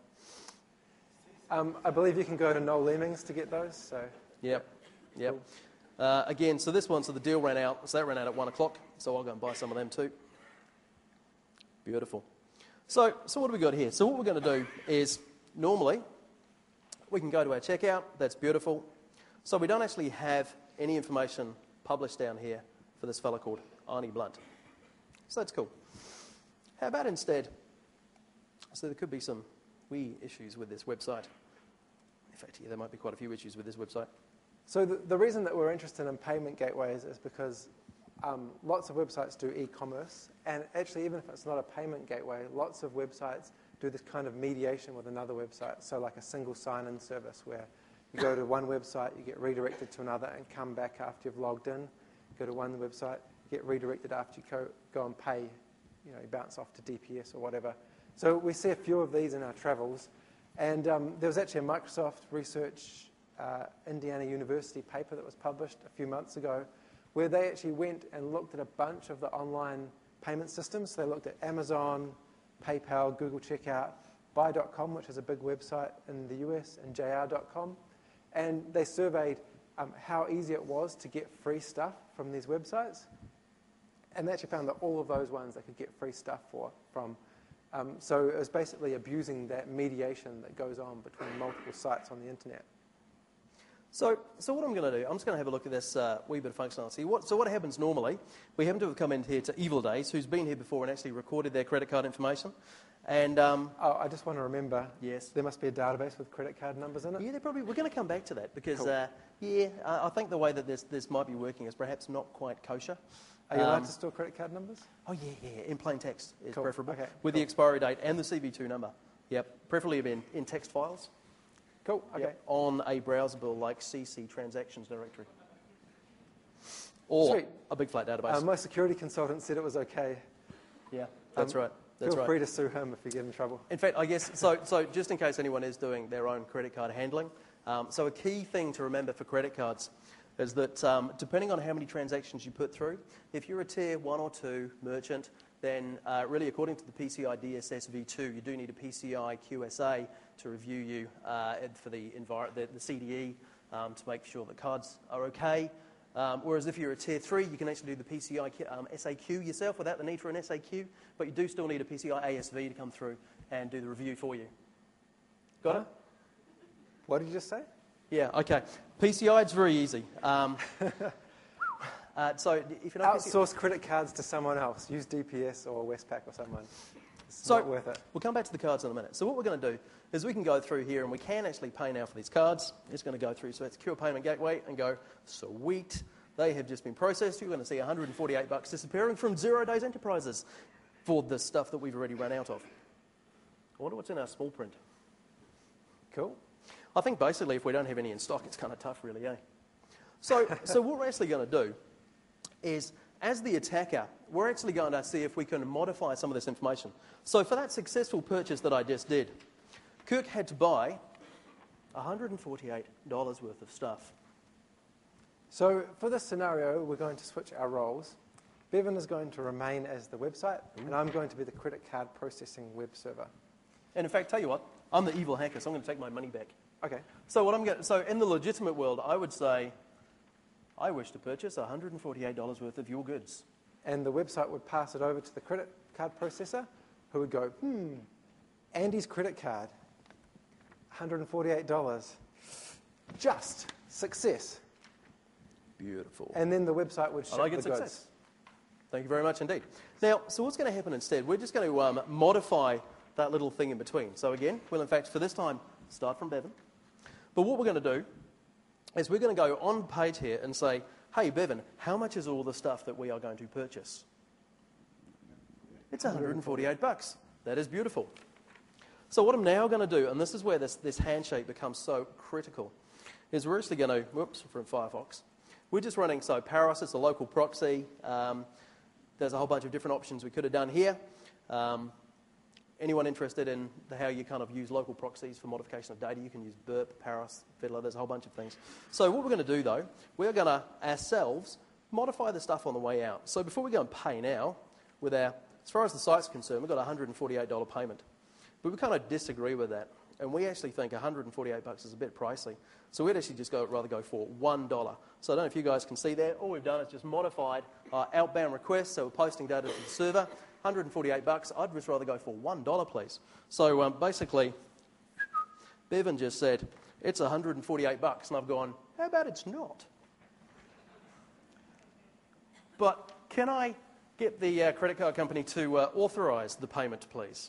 Um, I believe you can go to Noel Lemmings to get those. So Yep, yep. Cool. Uh, again, so this one, so the deal ran out. So that ran out at one o'clock. So I'll go and buy some of them too. Beautiful. So, so what do we got here? So what we're going to do is, normally, we can go to our checkout. That's beautiful. So we don't actually have any information published down here for this fella called Arnie Blunt. So that's cool. How about instead, so there could be some wee issues with this website. In fact, yeah, there might be quite a few issues with this website. So the, the reason that we're interested in payment gateways is because um, lots of websites do e-commerce, and actually even if it's not a payment gateway, lots of websites do this kind of mediation with another website, so like a single sign-in service where you go to one website, you get redirected to another and come back after you've logged in, go to one website, you get redirected after you go, go and pay, you know, you bounce off to D P S or whatever. So we see a few of these in our travels, and um, there was actually a Microsoft Research Uh, Indiana University paper that was published a few months ago where they actually went and looked at a bunch of the online payment systems. So they looked at Amazon, PayPal, Google Checkout, buy dot com, which is a big website in the U S, and J R dot com. And they surveyed um, how easy it was to get free stuff from these websites. And they actually found that all of those ones they could get free stuff for from. Um, so it was basically abusing that mediation that goes on between multiple sites on the internet. So, so what I'm going to do, I'm just going to have a look at this uh, wee bit of functionality. What, so what happens normally, we happen to have come in here to Evil Days, who's been here before and actually recorded their credit card information. And um, Oh, I just want to remember, yes, there must be a database with credit card numbers in it. yeah, they're probably, we're going to come back to that because, Cool. uh, yeah, uh, I think the way that this, this might be working is perhaps not quite kosher. Are you allowed Um, to store credit card numbers? Oh, yeah, yeah, in plain text is Cool. preferable. Okay, with cool. the expiry date and the C V two number. Yep, preferably in, in text files. Cool, okay. Yep, on a browsable like C C transactions directory. Or Sweet. a big flat database. Uh, my security consultant said it was okay. yeah, that's um, right. That's Feel right. free to sue him if you get in trouble. In fact, I guess, so, so just in case anyone is doing their own credit card handling, um, so a key thing to remember for credit cards is that um, depending on how many transactions you put through, if you're a tier one or two merchant, then uh, really according to the P C I D S S v two, you do need a P C I Q S A to review you uh, for the, envir- the, the C D E um, to make sure that cards are okay. Um, whereas if you're a tier three, you can actually do the P C I um, S A Q yourself without the need for an S A Q, but you do still need a P C I A S V to come through and do the review for you. Got Huh? it? What did you just say? Yeah, okay. P C I, it's very easy. Um, uh, so if you know P C I, Outsource credit cards to someone else. Use D P S or Westpac or someone. It's So- not worth it. we'll come back to the cards in a minute. So what we're going to do is we can go through here and we can actually pay now for these cards. It's going to go through so it's Secure Payment Gateway and go, sweet, they have just been processed. You're going to see one hundred forty-eight bucks disappearing from Zero Days Enterprises for the stuff that we've already run out of. I wonder what's in our small print. Cool. I think basically if we don't have any in stock, it's kind of tough really, eh? So, so what we're actually going to do is, as the attacker, we're actually going to see if we can modify some of this information. So for that successful purchase that I just did, Kirk had to buy one hundred forty-eight dollars worth of stuff. So for this scenario, we're going to switch our roles. Bevan is going to remain as the website, and I'm going to be the credit card processing web server. And in fact, tell you what, I'm the evil hacker, so I'm going to take my money back. Okay. So what I'm going so in the legitimate world, I would say, I wish to purchase one hundred forty-eight dollars worth of your goods. And the website would pass it over to the credit card processor, who would go, hmm, Andy's credit card, one hundred forty-eight dollars. Just success. Beautiful. And then the website would ship I like the it goods. success. Thank you very much indeed. Now, so what's going to happen instead? We're just going to um, modify that little thing in between. So again, we'll in fact, for this time, start from Bevan. But what we're going to do is we're going to go on page here and say, hey, Bevan, how much is all the stuff that we are going to purchase? It's one hundred forty-eight bucks. That is beautiful. So what I'm now going to do, and this is where this, this handshake becomes so critical, is we're actually going to, whoops, from Firefox. We're just running, so Paros, it's a local proxy. Um, there's a whole bunch of different options we could have done here. Um, anyone interested in the, how you kind of use local proxies for modification of data, you can use Burp, Paros, Fiddler, there's a whole bunch of things. So what we're going to do, though, we're going to, ourselves, modify the stuff on the way out. So before we go and pay now, with our, as far as the site's concerned, we've got a one hundred forty-eight dollars payment. But we kind of disagree with that. And we actually think one hundred forty-eight bucks is a bit pricey. So we'd actually just go, rather go for one dollar. So I don't know if you guys can see there. All we've done is just modified our outbound requests. So we're posting data to the server. one hundred forty-eight bucks. I'd just rather go for one dollar, please. So um, basically, Bevan just said, it's one hundred forty-eight bucks. And I've gone, how about it's not? But can I get the uh, credit card company to uh, authorise the payment, please?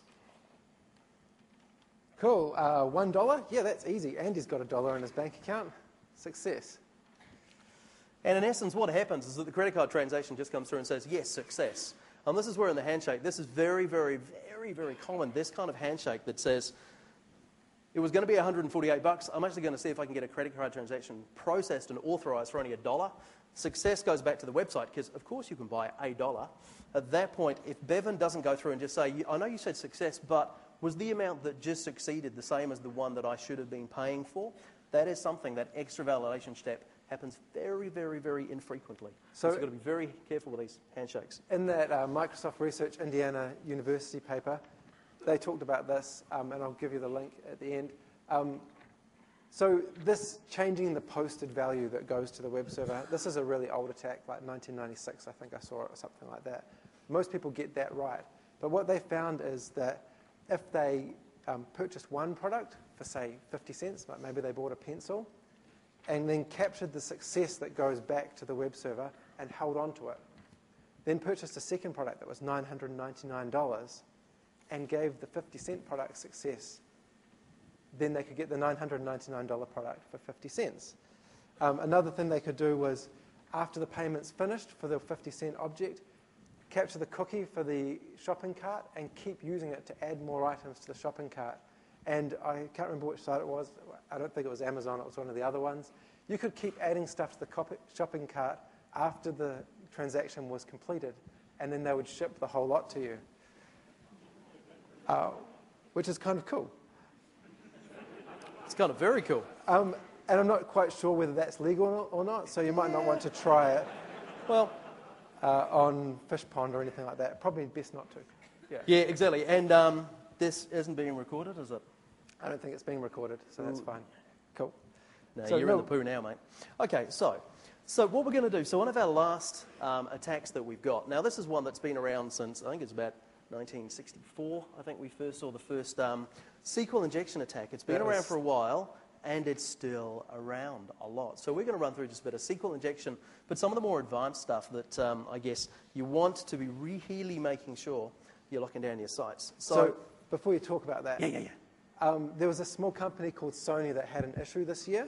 Cool. Uh, one dollar? Yeah, that's easy. Andy's got a dollar in his bank account. Success. And in essence, what happens is that the credit card transaction just comes through and says, yes, success. And this is where in the handshake, this is very, very, very, very common, this kind of handshake that says, it was going to be one hundred forty-eight bucks. I'm actually going to see if I can get a credit card transaction processed and authorised for only a dollar. Success goes back to the website because, of course, you can buy a dollar. At that point, if Bevan doesn't go through and just say, I know you said success, but was the amount that just succeeded the same as the one that I should have been paying for? That is something, that extra validation step happens very, very, very infrequently. So, so you've got to be very careful with these handshakes. In that uh, Microsoft Research Indiana University paper, they talked about this, um, and I'll give you the link at the end. Um, so this changing the posted value that goes to the web server, this is a really old attack, like nineteen ninety-six, I think I saw it, or something like that. Most people get that right. But what they found is that if they um, purchased one product for, say, fifty cents, like maybe they bought a pencil, and then captured the success that goes back to the web server and held on to it, then purchased a second product that was nine hundred ninety-nine dollars and gave the fifty cent product success, then they could get the nine hundred ninety-nine dollars product for fifty cents. Um, another thing they could do was after the payment's finished for the fifty cent object, capture the cookie for the shopping cart and keep using it to add more items to the shopping cart. And I can't remember which site it was. I don't think it was Amazon. It was one of the other ones. You could keep adding stuff to the copy- shopping cart after the transaction was completed, and then they would ship the whole lot to you, uh, which is kind of cool. It's kind of very cool. Um, and I'm not quite sure whether that's legal or not, so you might not want to try it Well, uh, on Fish Pond or anything like that. Probably best not to. Yeah. yeah, exactly. And um, this isn't being recorded, is it? I don't think it's being recorded, so that's Ooh. fine. Cool. No, So you're no- in the poo now, mate. Okay, so so what we're going to do, so one of our last um, attacks that we've got, now this is one that's been around since, I think it's about nineteen sixty-four, I think we first saw the first um, S Q L injection attack. It's been That around was- for a while, and it's still around a lot. So we're going to run through just a bit of S Q L injection, but some of the more advanced stuff that um, I guess you want to be really making sure you're locking down your sites. So, So before you talk about that, yeah, yeah, yeah. Um, there was a small company called Sony that had an issue this year.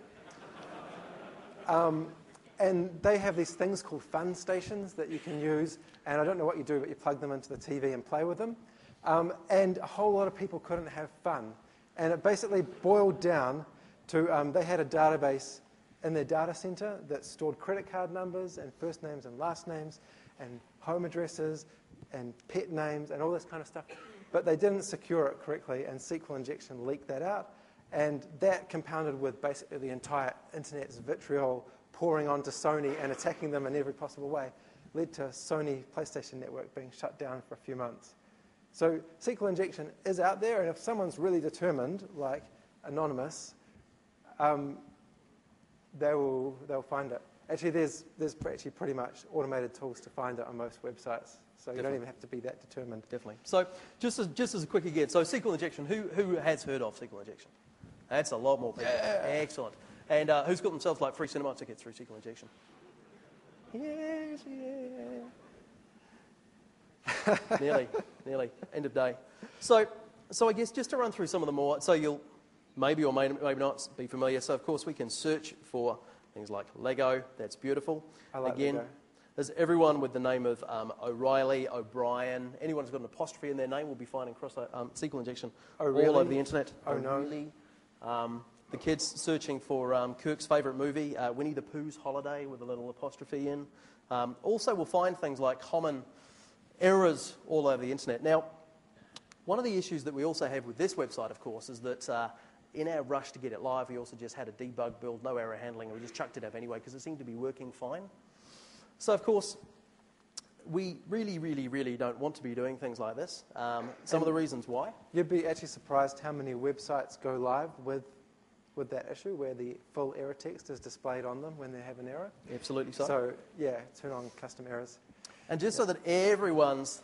Um, and they have these things called fun stations that you can use. And I don't know what you do, but you plug them into the T V and play with them. Um, and a whole lot of people couldn't have fun. And it basically boiled down to um, they had a database in their data center that stored credit card numbers and first names and last names and home addresses and pet names and all this kind of stuff. But they didn't secure it correctly, and S Q L injection leaked that out. And that compounded with basically the entire internet's vitriol pouring onto Sony and attacking them in every possible way, led to Sony PlayStation Network being shut down for a few months. So S Q L injection is out there, and if someone's really determined, like Anonymous, um, they will they'll find it. Actually, there's there's actually pretty much automated tools to find it on most websites, so you Definitely. don't even have to be that determined. Definitely. So just as, just as a quick again, so S Q L injection, who, who has heard of S Q L injection? That's a lot more people. Yeah. Excellent. And uh, who's got themselves like free cinema tickets through S Q L injection? Yes, yeah. nearly, nearly. End of day. So, so I guess just to run through some of the more, so you'll maybe or may, maybe not be familiar. So of course we can search for things like Lego. That's beautiful. I like Again, Lego. there's everyone with the name of um, O'Reilly, O'Brien. Anyone who's got an apostrophe in their name will be finding cross um, S Q L injection Oh, all really? over the internet. Oh, no. O'Reilly. Um, the kids searching for um, Kirk's favourite movie, uh, Winnie the Pooh's Holiday, with a little apostrophe in. Um, also, we'll find things like common errors all over the internet. Now, one of the issues that we also have with this website, of course, is that uh, in our rush to get it live, we also just had a debug build, no error handling, and we just chucked it up anyway because it seemed to be working fine. So, of course, we really, really, really don't want to be doing things like this. Um, some of the reasons why. You'd be actually surprised how many websites go live with with that issue, where the full error text is displayed on them when they have an error. Absolutely so. So, yeah, turn on custom errors. And just so that everyone's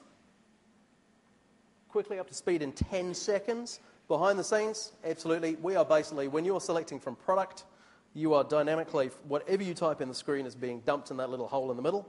quickly up to speed in ten seconds, behind the scenes, absolutely, we are basically, when you're selecting from product, you are dynamically, whatever you type in the screen is being dumped in that little hole in the middle.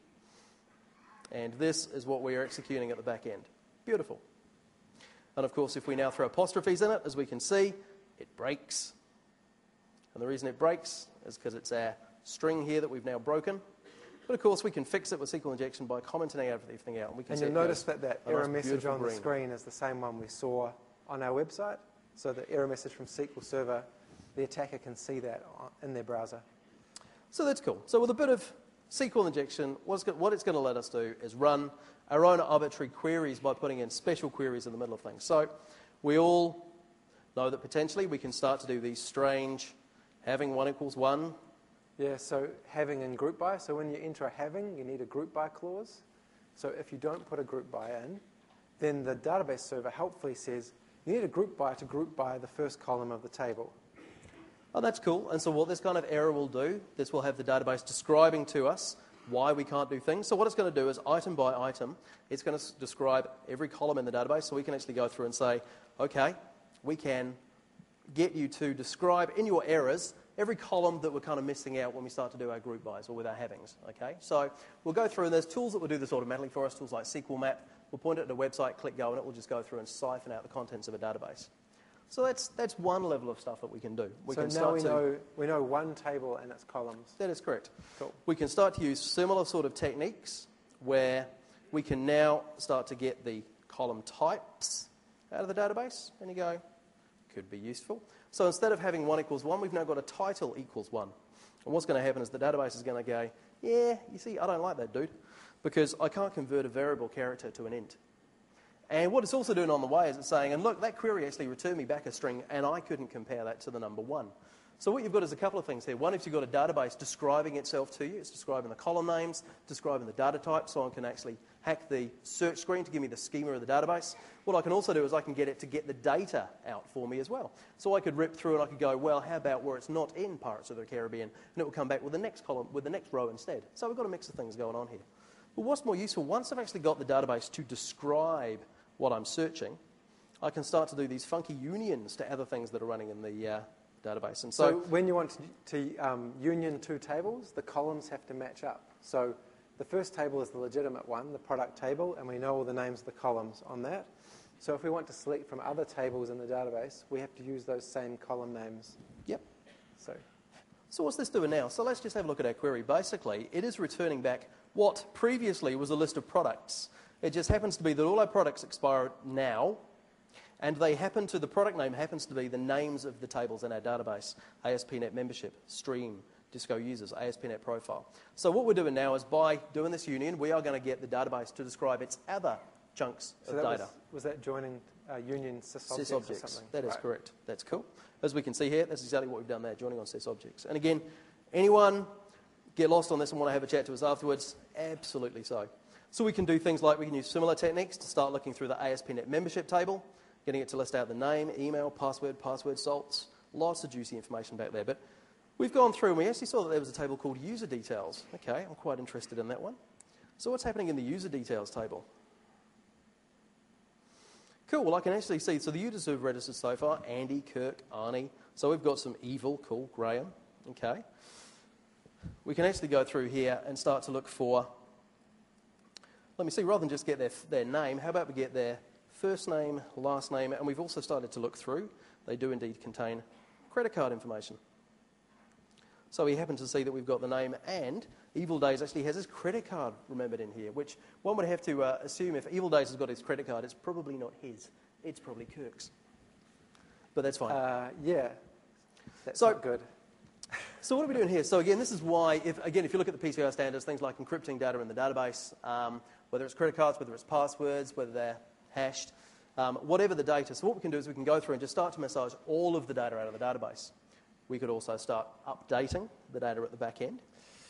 And this is what we are executing at the back end. Beautiful. And of course, if we now throw apostrophes in it, as we can see, it breaks. And the reason it breaks is because it's our string here that we've now broken. But of course, we can fix it with S Q L injection by commenting everything out. And, we can And set you'll those notice that that a error nice, message beautiful on the green. screen is the same one we saw on our website. So the error message from S Q L Server, the attacker can see that on- in their browser. So that's cool. So with a bit of S Q L injection, what's go- what it's going to let us do is run our own arbitrary queries by putting in special queries in the middle of things. So we all know that potentially we can start to do these strange having one equals one. Yeah, so having and group by. So when you enter a having, you need a group by clause. So if you don't put a group by in, then the database server helpfully says you need a group by to group by the first column of the table. Oh, that's cool. And so what this kind of error will do, this will have the database describing to us why we can't do things. So what it's going to do is item by item, it's going to s- describe every column in the database, so we can actually go through and say, okay, we can get you to describe in your errors every column that we're kind of missing out when we start to do our group bys or with our havings, okay? So we'll go through, and there's tools that will do this automatically for us, tools like S Q L Map. We'll point it at a website, click go, and it will just go through and siphon out the contents of a database. So that's, that's one level of stuff that we can do. We so can now start we to, know, we know one table and its columns. That is correct. Cool. We can start to use similar sort of techniques where we can now start to get the column types out of the database, and you go, could be useful. So instead of having one equals one, we've now got a title equals one. And what's going to happen is the database is going to go, yeah, you see, I don't like that, dude, because I can't convert a variable character to an int. And what it's also doing on the way is it's saying, and look, that query actually returned me back a string, and I couldn't compare that to the number one. So what you've got is a couple of things here. One is you've got a database describing itself to you. It's describing the column names, describing the data type, so I can actually hack the search screen to give me the schema of the database. What I can also do is I can get it to get the data out for me as well. So I could rip through and I could go, well, how about where it's not in Pirates of the Caribbean? And it will come back with the next column, with the next row instead. So we've got a mix of things going on here. But what's more useful, once I've actually got the database to describe what I'm searching, I can start to do these funky unions to other things that are running in the uh, database. And so, So when you want to, to um, union two tables, the columns have to match up. So the first table is the legitimate one, the product table, and we know all the names of the columns on that. So if we want to select from other tables in the database, we have to use those same column names. yep. So So what's this doing now? So let's just have a look at our query. Basically, it is returning back what previously was a list of products. It just happens to be that all our products expire now, and they happen to, the product name happens to be the names of the tables in our database: A S P dot net membership, stream, Disco users, A S P dot net profile. So what we're doing now is by doing this union, we are going to get the database to describe its other chunks So of that data. was, was that joining uh, union sys objects, Sys objects. or something? That is Right. correct. That's cool. As we can see here, that's exactly what we've done there, joining on sys objects. And again, anyone get lost on this and want to have a chat to us afterwards? Absolutely so. So we can do things like we can use similar techniques to start looking through the A S P dot net membership table, getting it to list out the name, email, password, password salts, lots of juicy information back there. But we've gone through and we actually saw that there was a table called user details. Okay, I'm quite interested in that one. So what's happening in the user details table? Cool, well I can actually see, so the users who've registered so far, Andy, Kirk, Arnie. So we've got some evil, cool, Graham. Okay. We can actually go through here and start to look for, let me see, rather than just get their, their name, how about we get their first name, last name, and we've also started to look through. They do indeed contain credit card information. So we happen to see that we've got the name, and Evil Days actually has his credit card remembered in here, which one would have to uh, assume if Evil Days has got his credit card, it's probably not his. It's probably Kirk's. But that's fine. Uh, yeah, that's So- not good. So what are we doing here? So again, this is why, if, again, if you look at the P C I standards, things like encrypting data in the database, um, whether it's credit cards, whether it's passwords, whether they're hashed, um, whatever the data. So what we can do is we can go through and just start to massage all of the data out of the database. We could also start updating the data at the back end.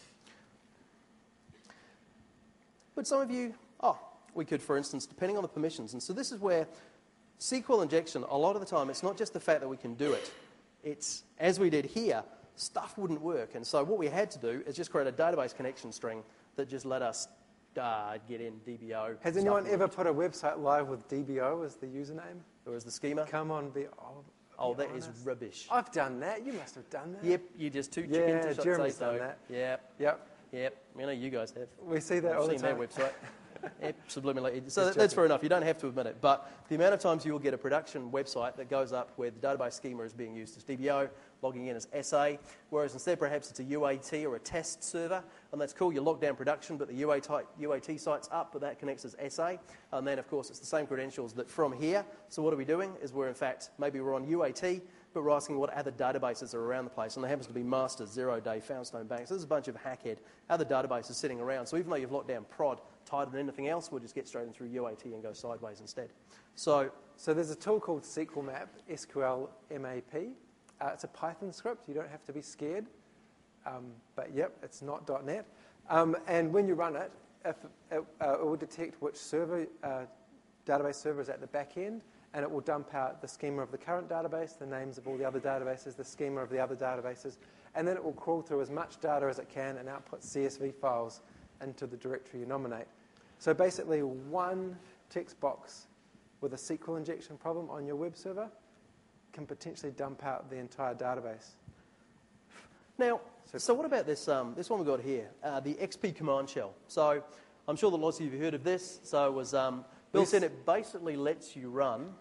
But some of you, oh, we could, for instance, depending on the permissions. And so this is where S Q L injection, a lot of the time, it's not just the fact that we can do it. It's, as we did here, stuff wouldn't work. And so what we had to do is just create a database connection string that just let us uh, get in D B O. Has anyone ever put a website live with D B O as the username? Or as the schema? Come on, be, oh, Oh, be that is honest. rubbish. I've done that. You must have done that. Yep, you just two Yeah, chickens to shut Jeremy's say so. done that. Yep, Yep. yep. You know, you guys have. We see that I've all the seen time. their website. Yep, subliminally. So Just that, that's joking. fair enough. You don't have to admit it. But the amount of times you will get a production website that goes up where the database schema is being used as D B O, logging in as S A, whereas instead perhaps it's a U A T or a test server, and that's cool. You lock down production, but the U A T, U A T site's up, but that connects as S A. And then, of course, it's the same credentials that from here. So what are we doing is we're, in fact, maybe we're on U A T, but we're asking what other databases are around the place, and there happens to be Masters, Zero Day, Foundstone Banks. There's a bunch of Hackhead, other databases sitting around. So even though you've locked down prod, tied and anything else, we'll just get straight in through U A T and go sideways instead. So, So there's a tool called S Q L Map, S Q L M A P. Uh, it's a Python script. You don't have to be scared. Um, but yep, it's not .NET. Um, and when you run it, if it, uh, it will detect which server, uh, database server is at the back end, and it will dump out the schema of the current database, the names of all the other databases, the schema of the other databases, and then it will crawl through as much data as it can and output C S V files into the directory you nominate. So basically, one text box with a S Q L injection problem on your web server can potentially dump out the entire database. now, So- so what about this, um, this one we've got here, uh, the X P command shell. So I'm sure that lots of you have heard of this. So it was, um, Bill Yes. said it basically lets you run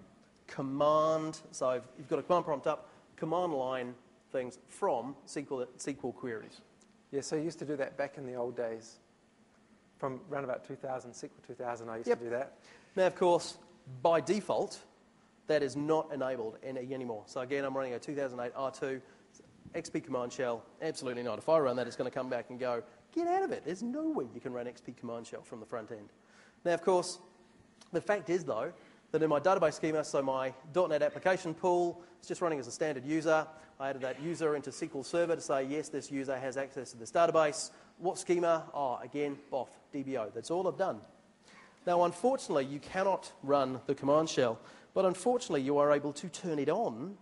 command, so if you've got a command prompt up, command line things from S Q L, S Q L queries. Yeah, so you used to do that back in the old days. From around about two thousand, S Q L two thousand, I used Yep. to do that. Now, of course, by default, that is not enabled any anymore. So again, I'm running a two thousand eight R two X P command shell. Absolutely not. If I run that, it's going to come back and go, get out of it. There's no way you can run X P command shell from the front end. Now, of course, the fact is, though, that in my database schema, so my .NET application pool is just running as a standard user. I added that user into S Q L Server to say, yes, this user has access to this database. What schema? Oh, again, B O F, D B O. That's all I've done. Now, unfortunately, you cannot run the command shell, but unfortunately, you are able to turn it on.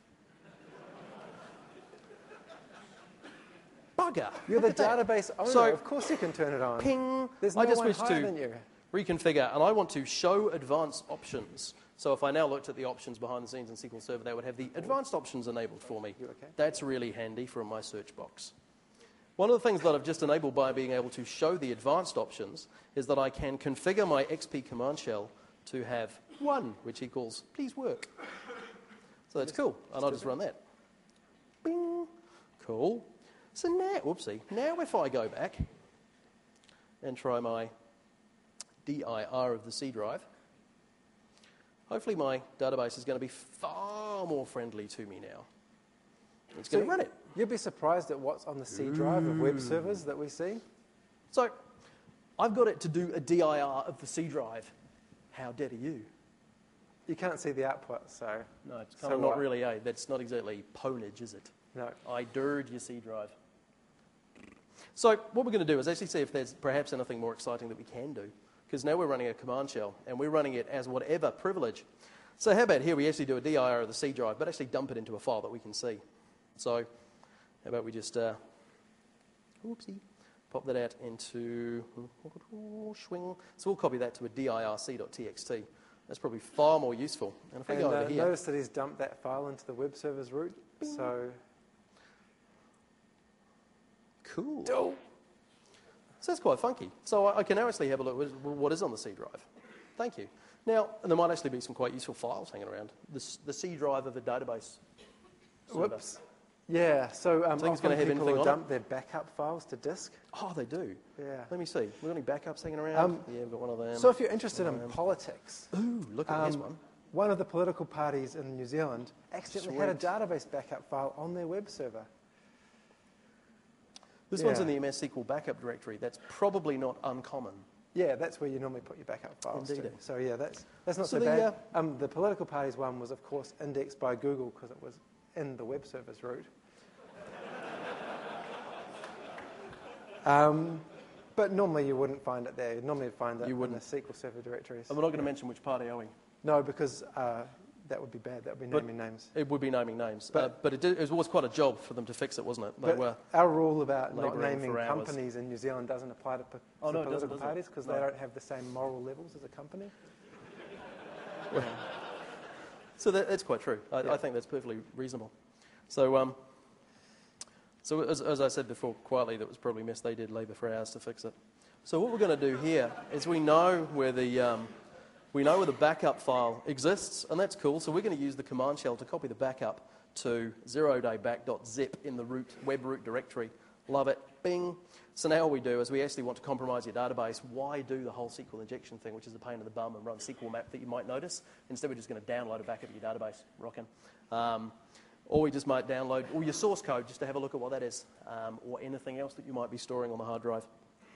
Bugger. You're the Look at that. database owner. So, of course you can turn it on. Ping. There's no I just one wish higher to than you. reconfigure, and I want to show advanced options. So if I now looked at the options behind the scenes in S Q L Server, they would have the advanced options enabled for me. You okay? That's really handy from my search box. One of the things that I've just enabled by being able to show the advanced options is that I can configure my X P command shell to have one, which equals please work. So that's cool, and I'll just run that. Bing. Cool. So now, whoopsie, now if I go back and try my D I R of the C drive, hopefully my database is going to be far more friendly to me now. It's going to run it. You'd be surprised at what's on the C drive of web servers that we see. So I've got it to do a D I R of the C drive. How dead are you? You can't see the output, so No, it's kind So of not what? really a. That's not exactly ponage, is it? no. I dirred your C drive. So what we're going to do is actually see if there's perhaps anything more exciting that we can do. Because now we're running a command shell, and we're running it as whatever privilege. So how about here we actually do a D I R of the C drive, but actually dump it into a file that we can see. So how about we just, uh, whoopsie, pop that out into, swing. So we'll copy that to a dirc.txt. That's probably far more useful. And if we And go uh, over here, notice that he's dumped that file into the web server's root. So cool. So that's quite funky. So I, I can now actually have a look at what is on the C drive. Thank you. Now, and there might actually be some quite useful files hanging around. The, s- the C drive of a database server. whoops. Yeah, so um, Think it's often gonna have people anything will on it? dump their backup files to disk. Oh, they do. Yeah. Let me see. We got any backups hanging around? Um, yeah, we've got one of them. So if you're interested in Um, politics, Ooh, look at this um, one. one of the political parties in New Zealand accidentally had a Sweet. database backup file on their web server. This one's yeah. in the M S S Q L backup directory. That's probably not uncommon. Yeah, that's where you normally put your backup files Indeed. to. So yeah, that's that's not So so, the, bad. uh, um, the political parties one was, of course, indexed by Google because it was in the web server's root. um, but normally you wouldn't find it there. You'd normally find it You in wouldn't. the S Q L Server directories. And we're not going to mention which party are we. No, because uh, that would be bad. That would be But- naming names. It would be naming names. But- uh, but it, did, it was quite a job for them to fix it, wasn't it? They But were. our rule about not labouring naming for hours. companies in New Zealand doesn't apply to, po- Oh, to no, it doesn't, political does it? parties because No. they don't have the same moral levels as a company. So that, that's quite true. I, Yeah. I think that's perfectly reasonable. So, um, so as, as I said before, quietly, that was probably a mess. They did labour for hours to fix it. So what we're going to do here is we know where the um, we know where the backup file exists, and that's cool. So we're going to use the command shell to copy the backup to zero day back dot zip in the root web root directory. Love it. Bing. So now what we do is we actually want to compromise your database. Why do the whole S Q L injection thing, which is a pain in the bum, and run S Q L map that you might notice? Instead, we're just going to download a backup of your database. Rocking. Um, or we just might download or your source code just to have a look at what that is, um, or anything else that you might be storing on the hard drive.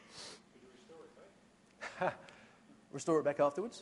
Restore it back afterwards?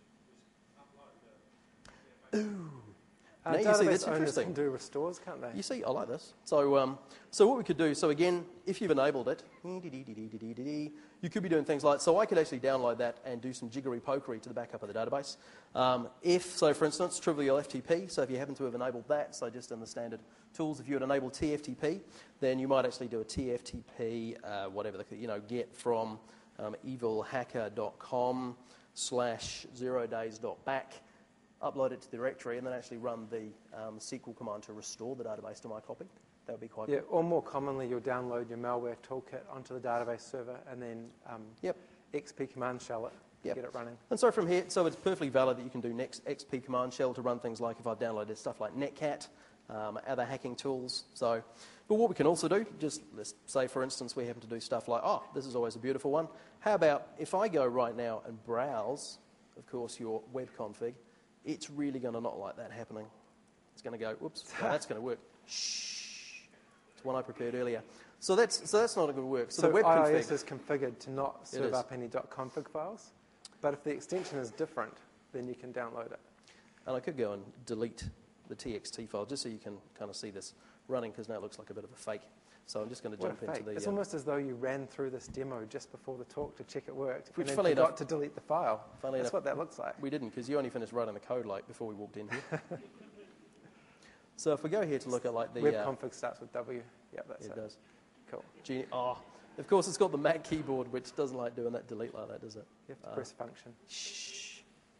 Ooh. Uh, Now you see, database that's owners interesting. can do restores, can't they? You see, I like this. So, um, so what we could do, so again, if you've enabled it, you could be doing things like, so I could actually download that and do some jiggery pokery to the backup of the database. Um, if, so for instance, trivial F T P, so if you happen to have enabled that, so just in the standard tools, if you had enabled T F T P, then you might actually do a T F T P, uh, whatever, the, you know, get from um, evilhacker.com slash zero days dot back, upload it to the directory, and then actually run the um, S Q L command to restore the database to my copy. That would be quite Yeah, good. or more commonly, you'll download your malware toolkit onto the database server and then um, Yep. X P command shell it. Yep. get it running. And so from here, so it's perfectly valid that you can do next X P command shell to run things like if I've downloaded stuff like Netcat, um, other hacking tools. So, but what we can also do, just let's say for instance we happen to do stuff like, oh, this is always a beautiful one. How about if I go right now and browse, of course, your web config, it's really going to not like that happening. It's going to go, whoops, no, that's going to work. Shh, it's one I prepared earlier. So that's so that's not a good work. So, So the web iOS config is configured to not serve is. up any .config files, but if the extension is different, then you can download it. And I could go and delete the T X T file just so you can kind of see this running, because now it looks like a bit of a fake. So I'm just going to What jump a into fake. the... It's um, almost as though you ran through this demo just before the talk to check it worked, Which, and then funny forgot enough- to delete the file. Funny That's enough- what that looks like. we didn't, because you only finished writing the code like before we walked in here. So if we go here to look at like the... Web uh, config starts with W. Yep, that's it it. does. Cool. Genie, oh, of course it's got the Mac keyboard, which doesn't like doing that delete like that, does it? You have to Uh, press function. Shh.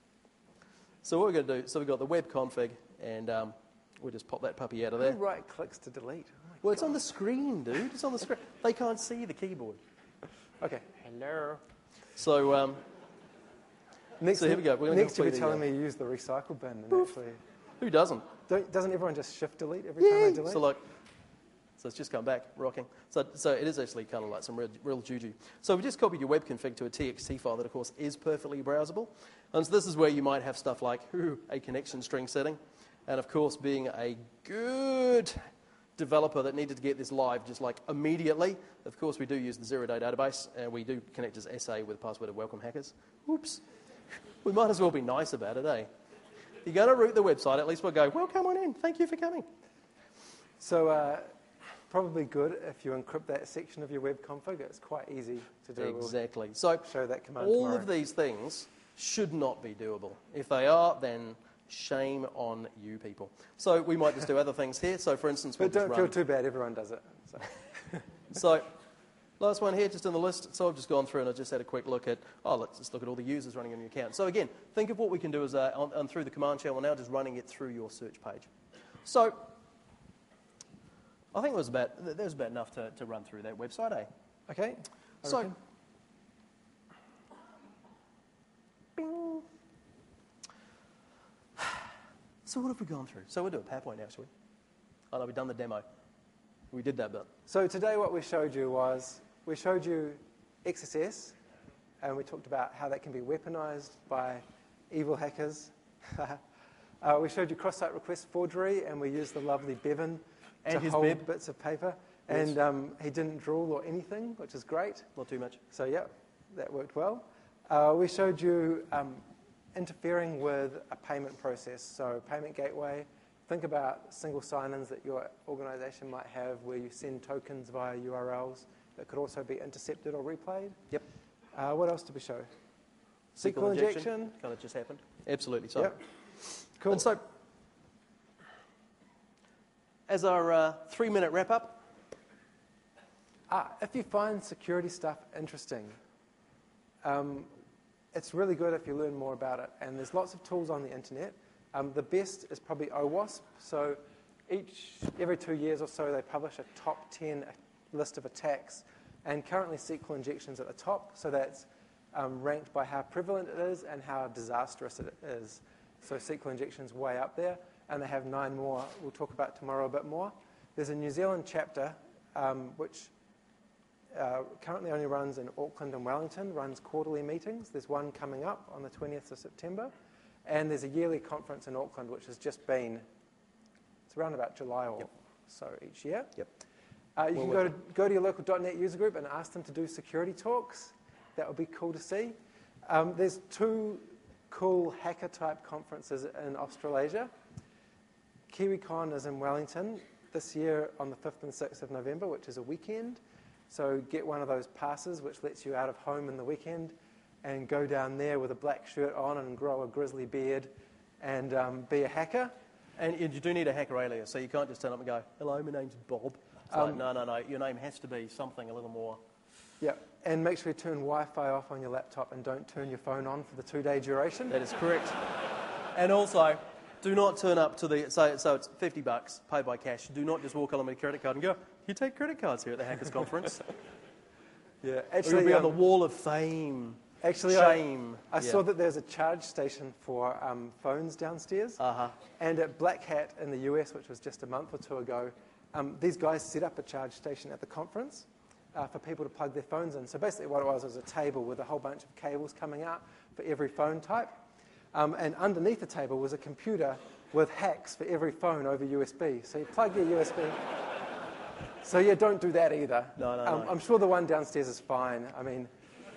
So what we're going to do, so we've got the web config, and um, we'll just pop that puppy out of Who there. right clicks to delete? Oh my Well, it's on the screen, dude. It's on the screen. They can't see the keyboard. Okay. Hello. So, um, Next, So here we go. We're gonna next go you'll play be the, telling uh, me you use the recycle bin and Poof. actually... who doesn't? Don't, doesn't everyone just shift delete every time they delete? So like, so it's just come back, rocking. So, so it is actually kind of like some real, real juju. So we just copied your web config to a T X T file that, of course, is perfectly browsable. And so this is where you might have stuff like ooh, a connection string setting. And, of course, being a good developer that needed to get this live just like immediately, of course, we do use the zero-day database, and we do connect as S A with the password of welcome hackers. Oops. We might as well be nice about it, eh? You're going to root the website, at least we'll go, well, come on in. Thank you for coming. So uh, probably good if you encrypt that section of your web config. It's quite easy to do. We'll Exactly. So show that command all tomorrow. of these things should not be doable. If they are, then shame on you people. So we might just do other things here. So for instance, we'll But just don't feel run. too bad. Everyone does it. So. So last one here, just in the list. So I've just gone through and I just had a quick look at, oh, let's just look at all the users running on your account. So again, think of what we can do as uh, on, on through the command shell. We're now just running it through your search page. So I think it was about, there was about enough to, to run through that website, eh? Okay. I So, reckon. bing. So what have we gone through? So we'll do a PowerPoint now, shall we? Oh no, we've done the demo. We did that bit. So today what we showed you was, we showed you X S S, and we talked about how that can be weaponized by evil hackers. uh, we showed you cross-site request forgery, and we used the lovely Bevan And to his hold bib. bits of paper. Yes. And um, he didn't drool or anything, which is great. Not too much. So yeah, that worked well. Uh, we showed you um, interfering with a payment process. So payment gateway, think about single sign-ins that your organization might have where you send tokens via U R Ls that could also be intercepted or replayed. Yep. Uh, what else did we show? S Q L S Q L injection. Kind of just happened. Absolutely so. Yep. Cool. And so, as our uh, three-minute wrap-up, Ah, if you find security stuff interesting, um, it's really good if you learn more about it. And there's lots of tools on the internet. Um, the best is probably OWASP. So each every two years or so, they publish a top ten list of attacks. And currently, S Q L injection's at the top. So that's um, ranked by how prevalent it is and how disastrous it is. So S Q L injection's way up there. And they have nine more. We'll talk about tomorrow a bit more. There's a New Zealand chapter, um, which Uh, currently only runs in Auckland and Wellington, runs quarterly meetings. There's one coming up on the twentieth of September. And there's a yearly conference in Auckland, which has just been, it's around about July or Yep. so each year. Yep. Uh, you Well can go to, go to your local dot net user group and ask them to do security talks. That would be cool to see. Um, there's two cool hacker-type conferences in Australasia. KiwiCon is in Wellington this year on the fifth and sixth of November, which is a weekend. So get one of those passes which lets you out of home in the weekend and go down there with a black shirt on and grow a grizzly beard and um, be a hacker. and you do need a hacker alias, so you can't just turn up and go, hello, my name's Bob. It's like, Um, no, no, no, your name has to be something a little more... Yeah, and make sure you turn Wi-Fi off on your laptop and don't turn your phone on for the two-day duration. That is correct. And also, do not turn up to the... So, so it's fifty bucks, paid by cash. Do not just walk on with a credit card and go, you take credit cards here at the Hackers Conference. Yeah, Or you'll actually, be on the um, wall of fame. Actually, shame. I, I yeah. saw that there's a charge station for um, phones downstairs. Uh-huh. And at Black Hat in the U S, which was just a month or two ago, um, these guys set up a charge station at the conference uh, for people to plug their phones in. So basically what it was was a table with a whole bunch of cables coming out for every phone type. Um, and underneath the table was a computer with hacks for every phone over U S B. So you plug your U S B. So yeah, don't do that either. No, no, um, no. I'm sure the one downstairs is fine. I mean...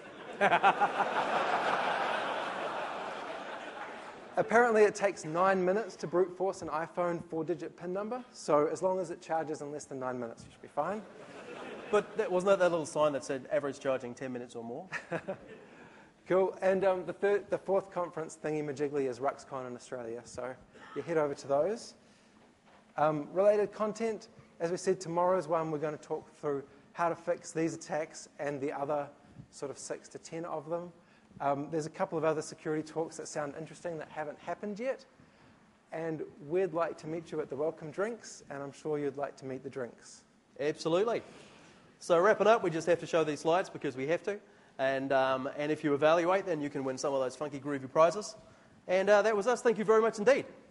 Apparently it takes nine minutes to brute force an iPhone four-digit PIN number, so as long as it charges in less than nine minutes, you should be fine. But that, wasn't that that little sign that said average charging ten minutes or more? Cool. And um, the, third, the fourth conference thingy-majiggly is RuxCon in Australia, so you head over to those. Um, related content, as we said, tomorrow's one we're going to talk through how to fix these attacks and the other sort of six to ten of them. Um, there's a couple of other security talks that sound interesting that haven't happened yet. And we'd like to meet you at the welcome drinks, and I'm sure you'd like to meet the drinks. Absolutely. So wrapping up, we just have to show these slides because we have to. And, um, and if you evaluate, then you can win some of those funky, groovy prizes. And uh, that was us. Thank you very much indeed.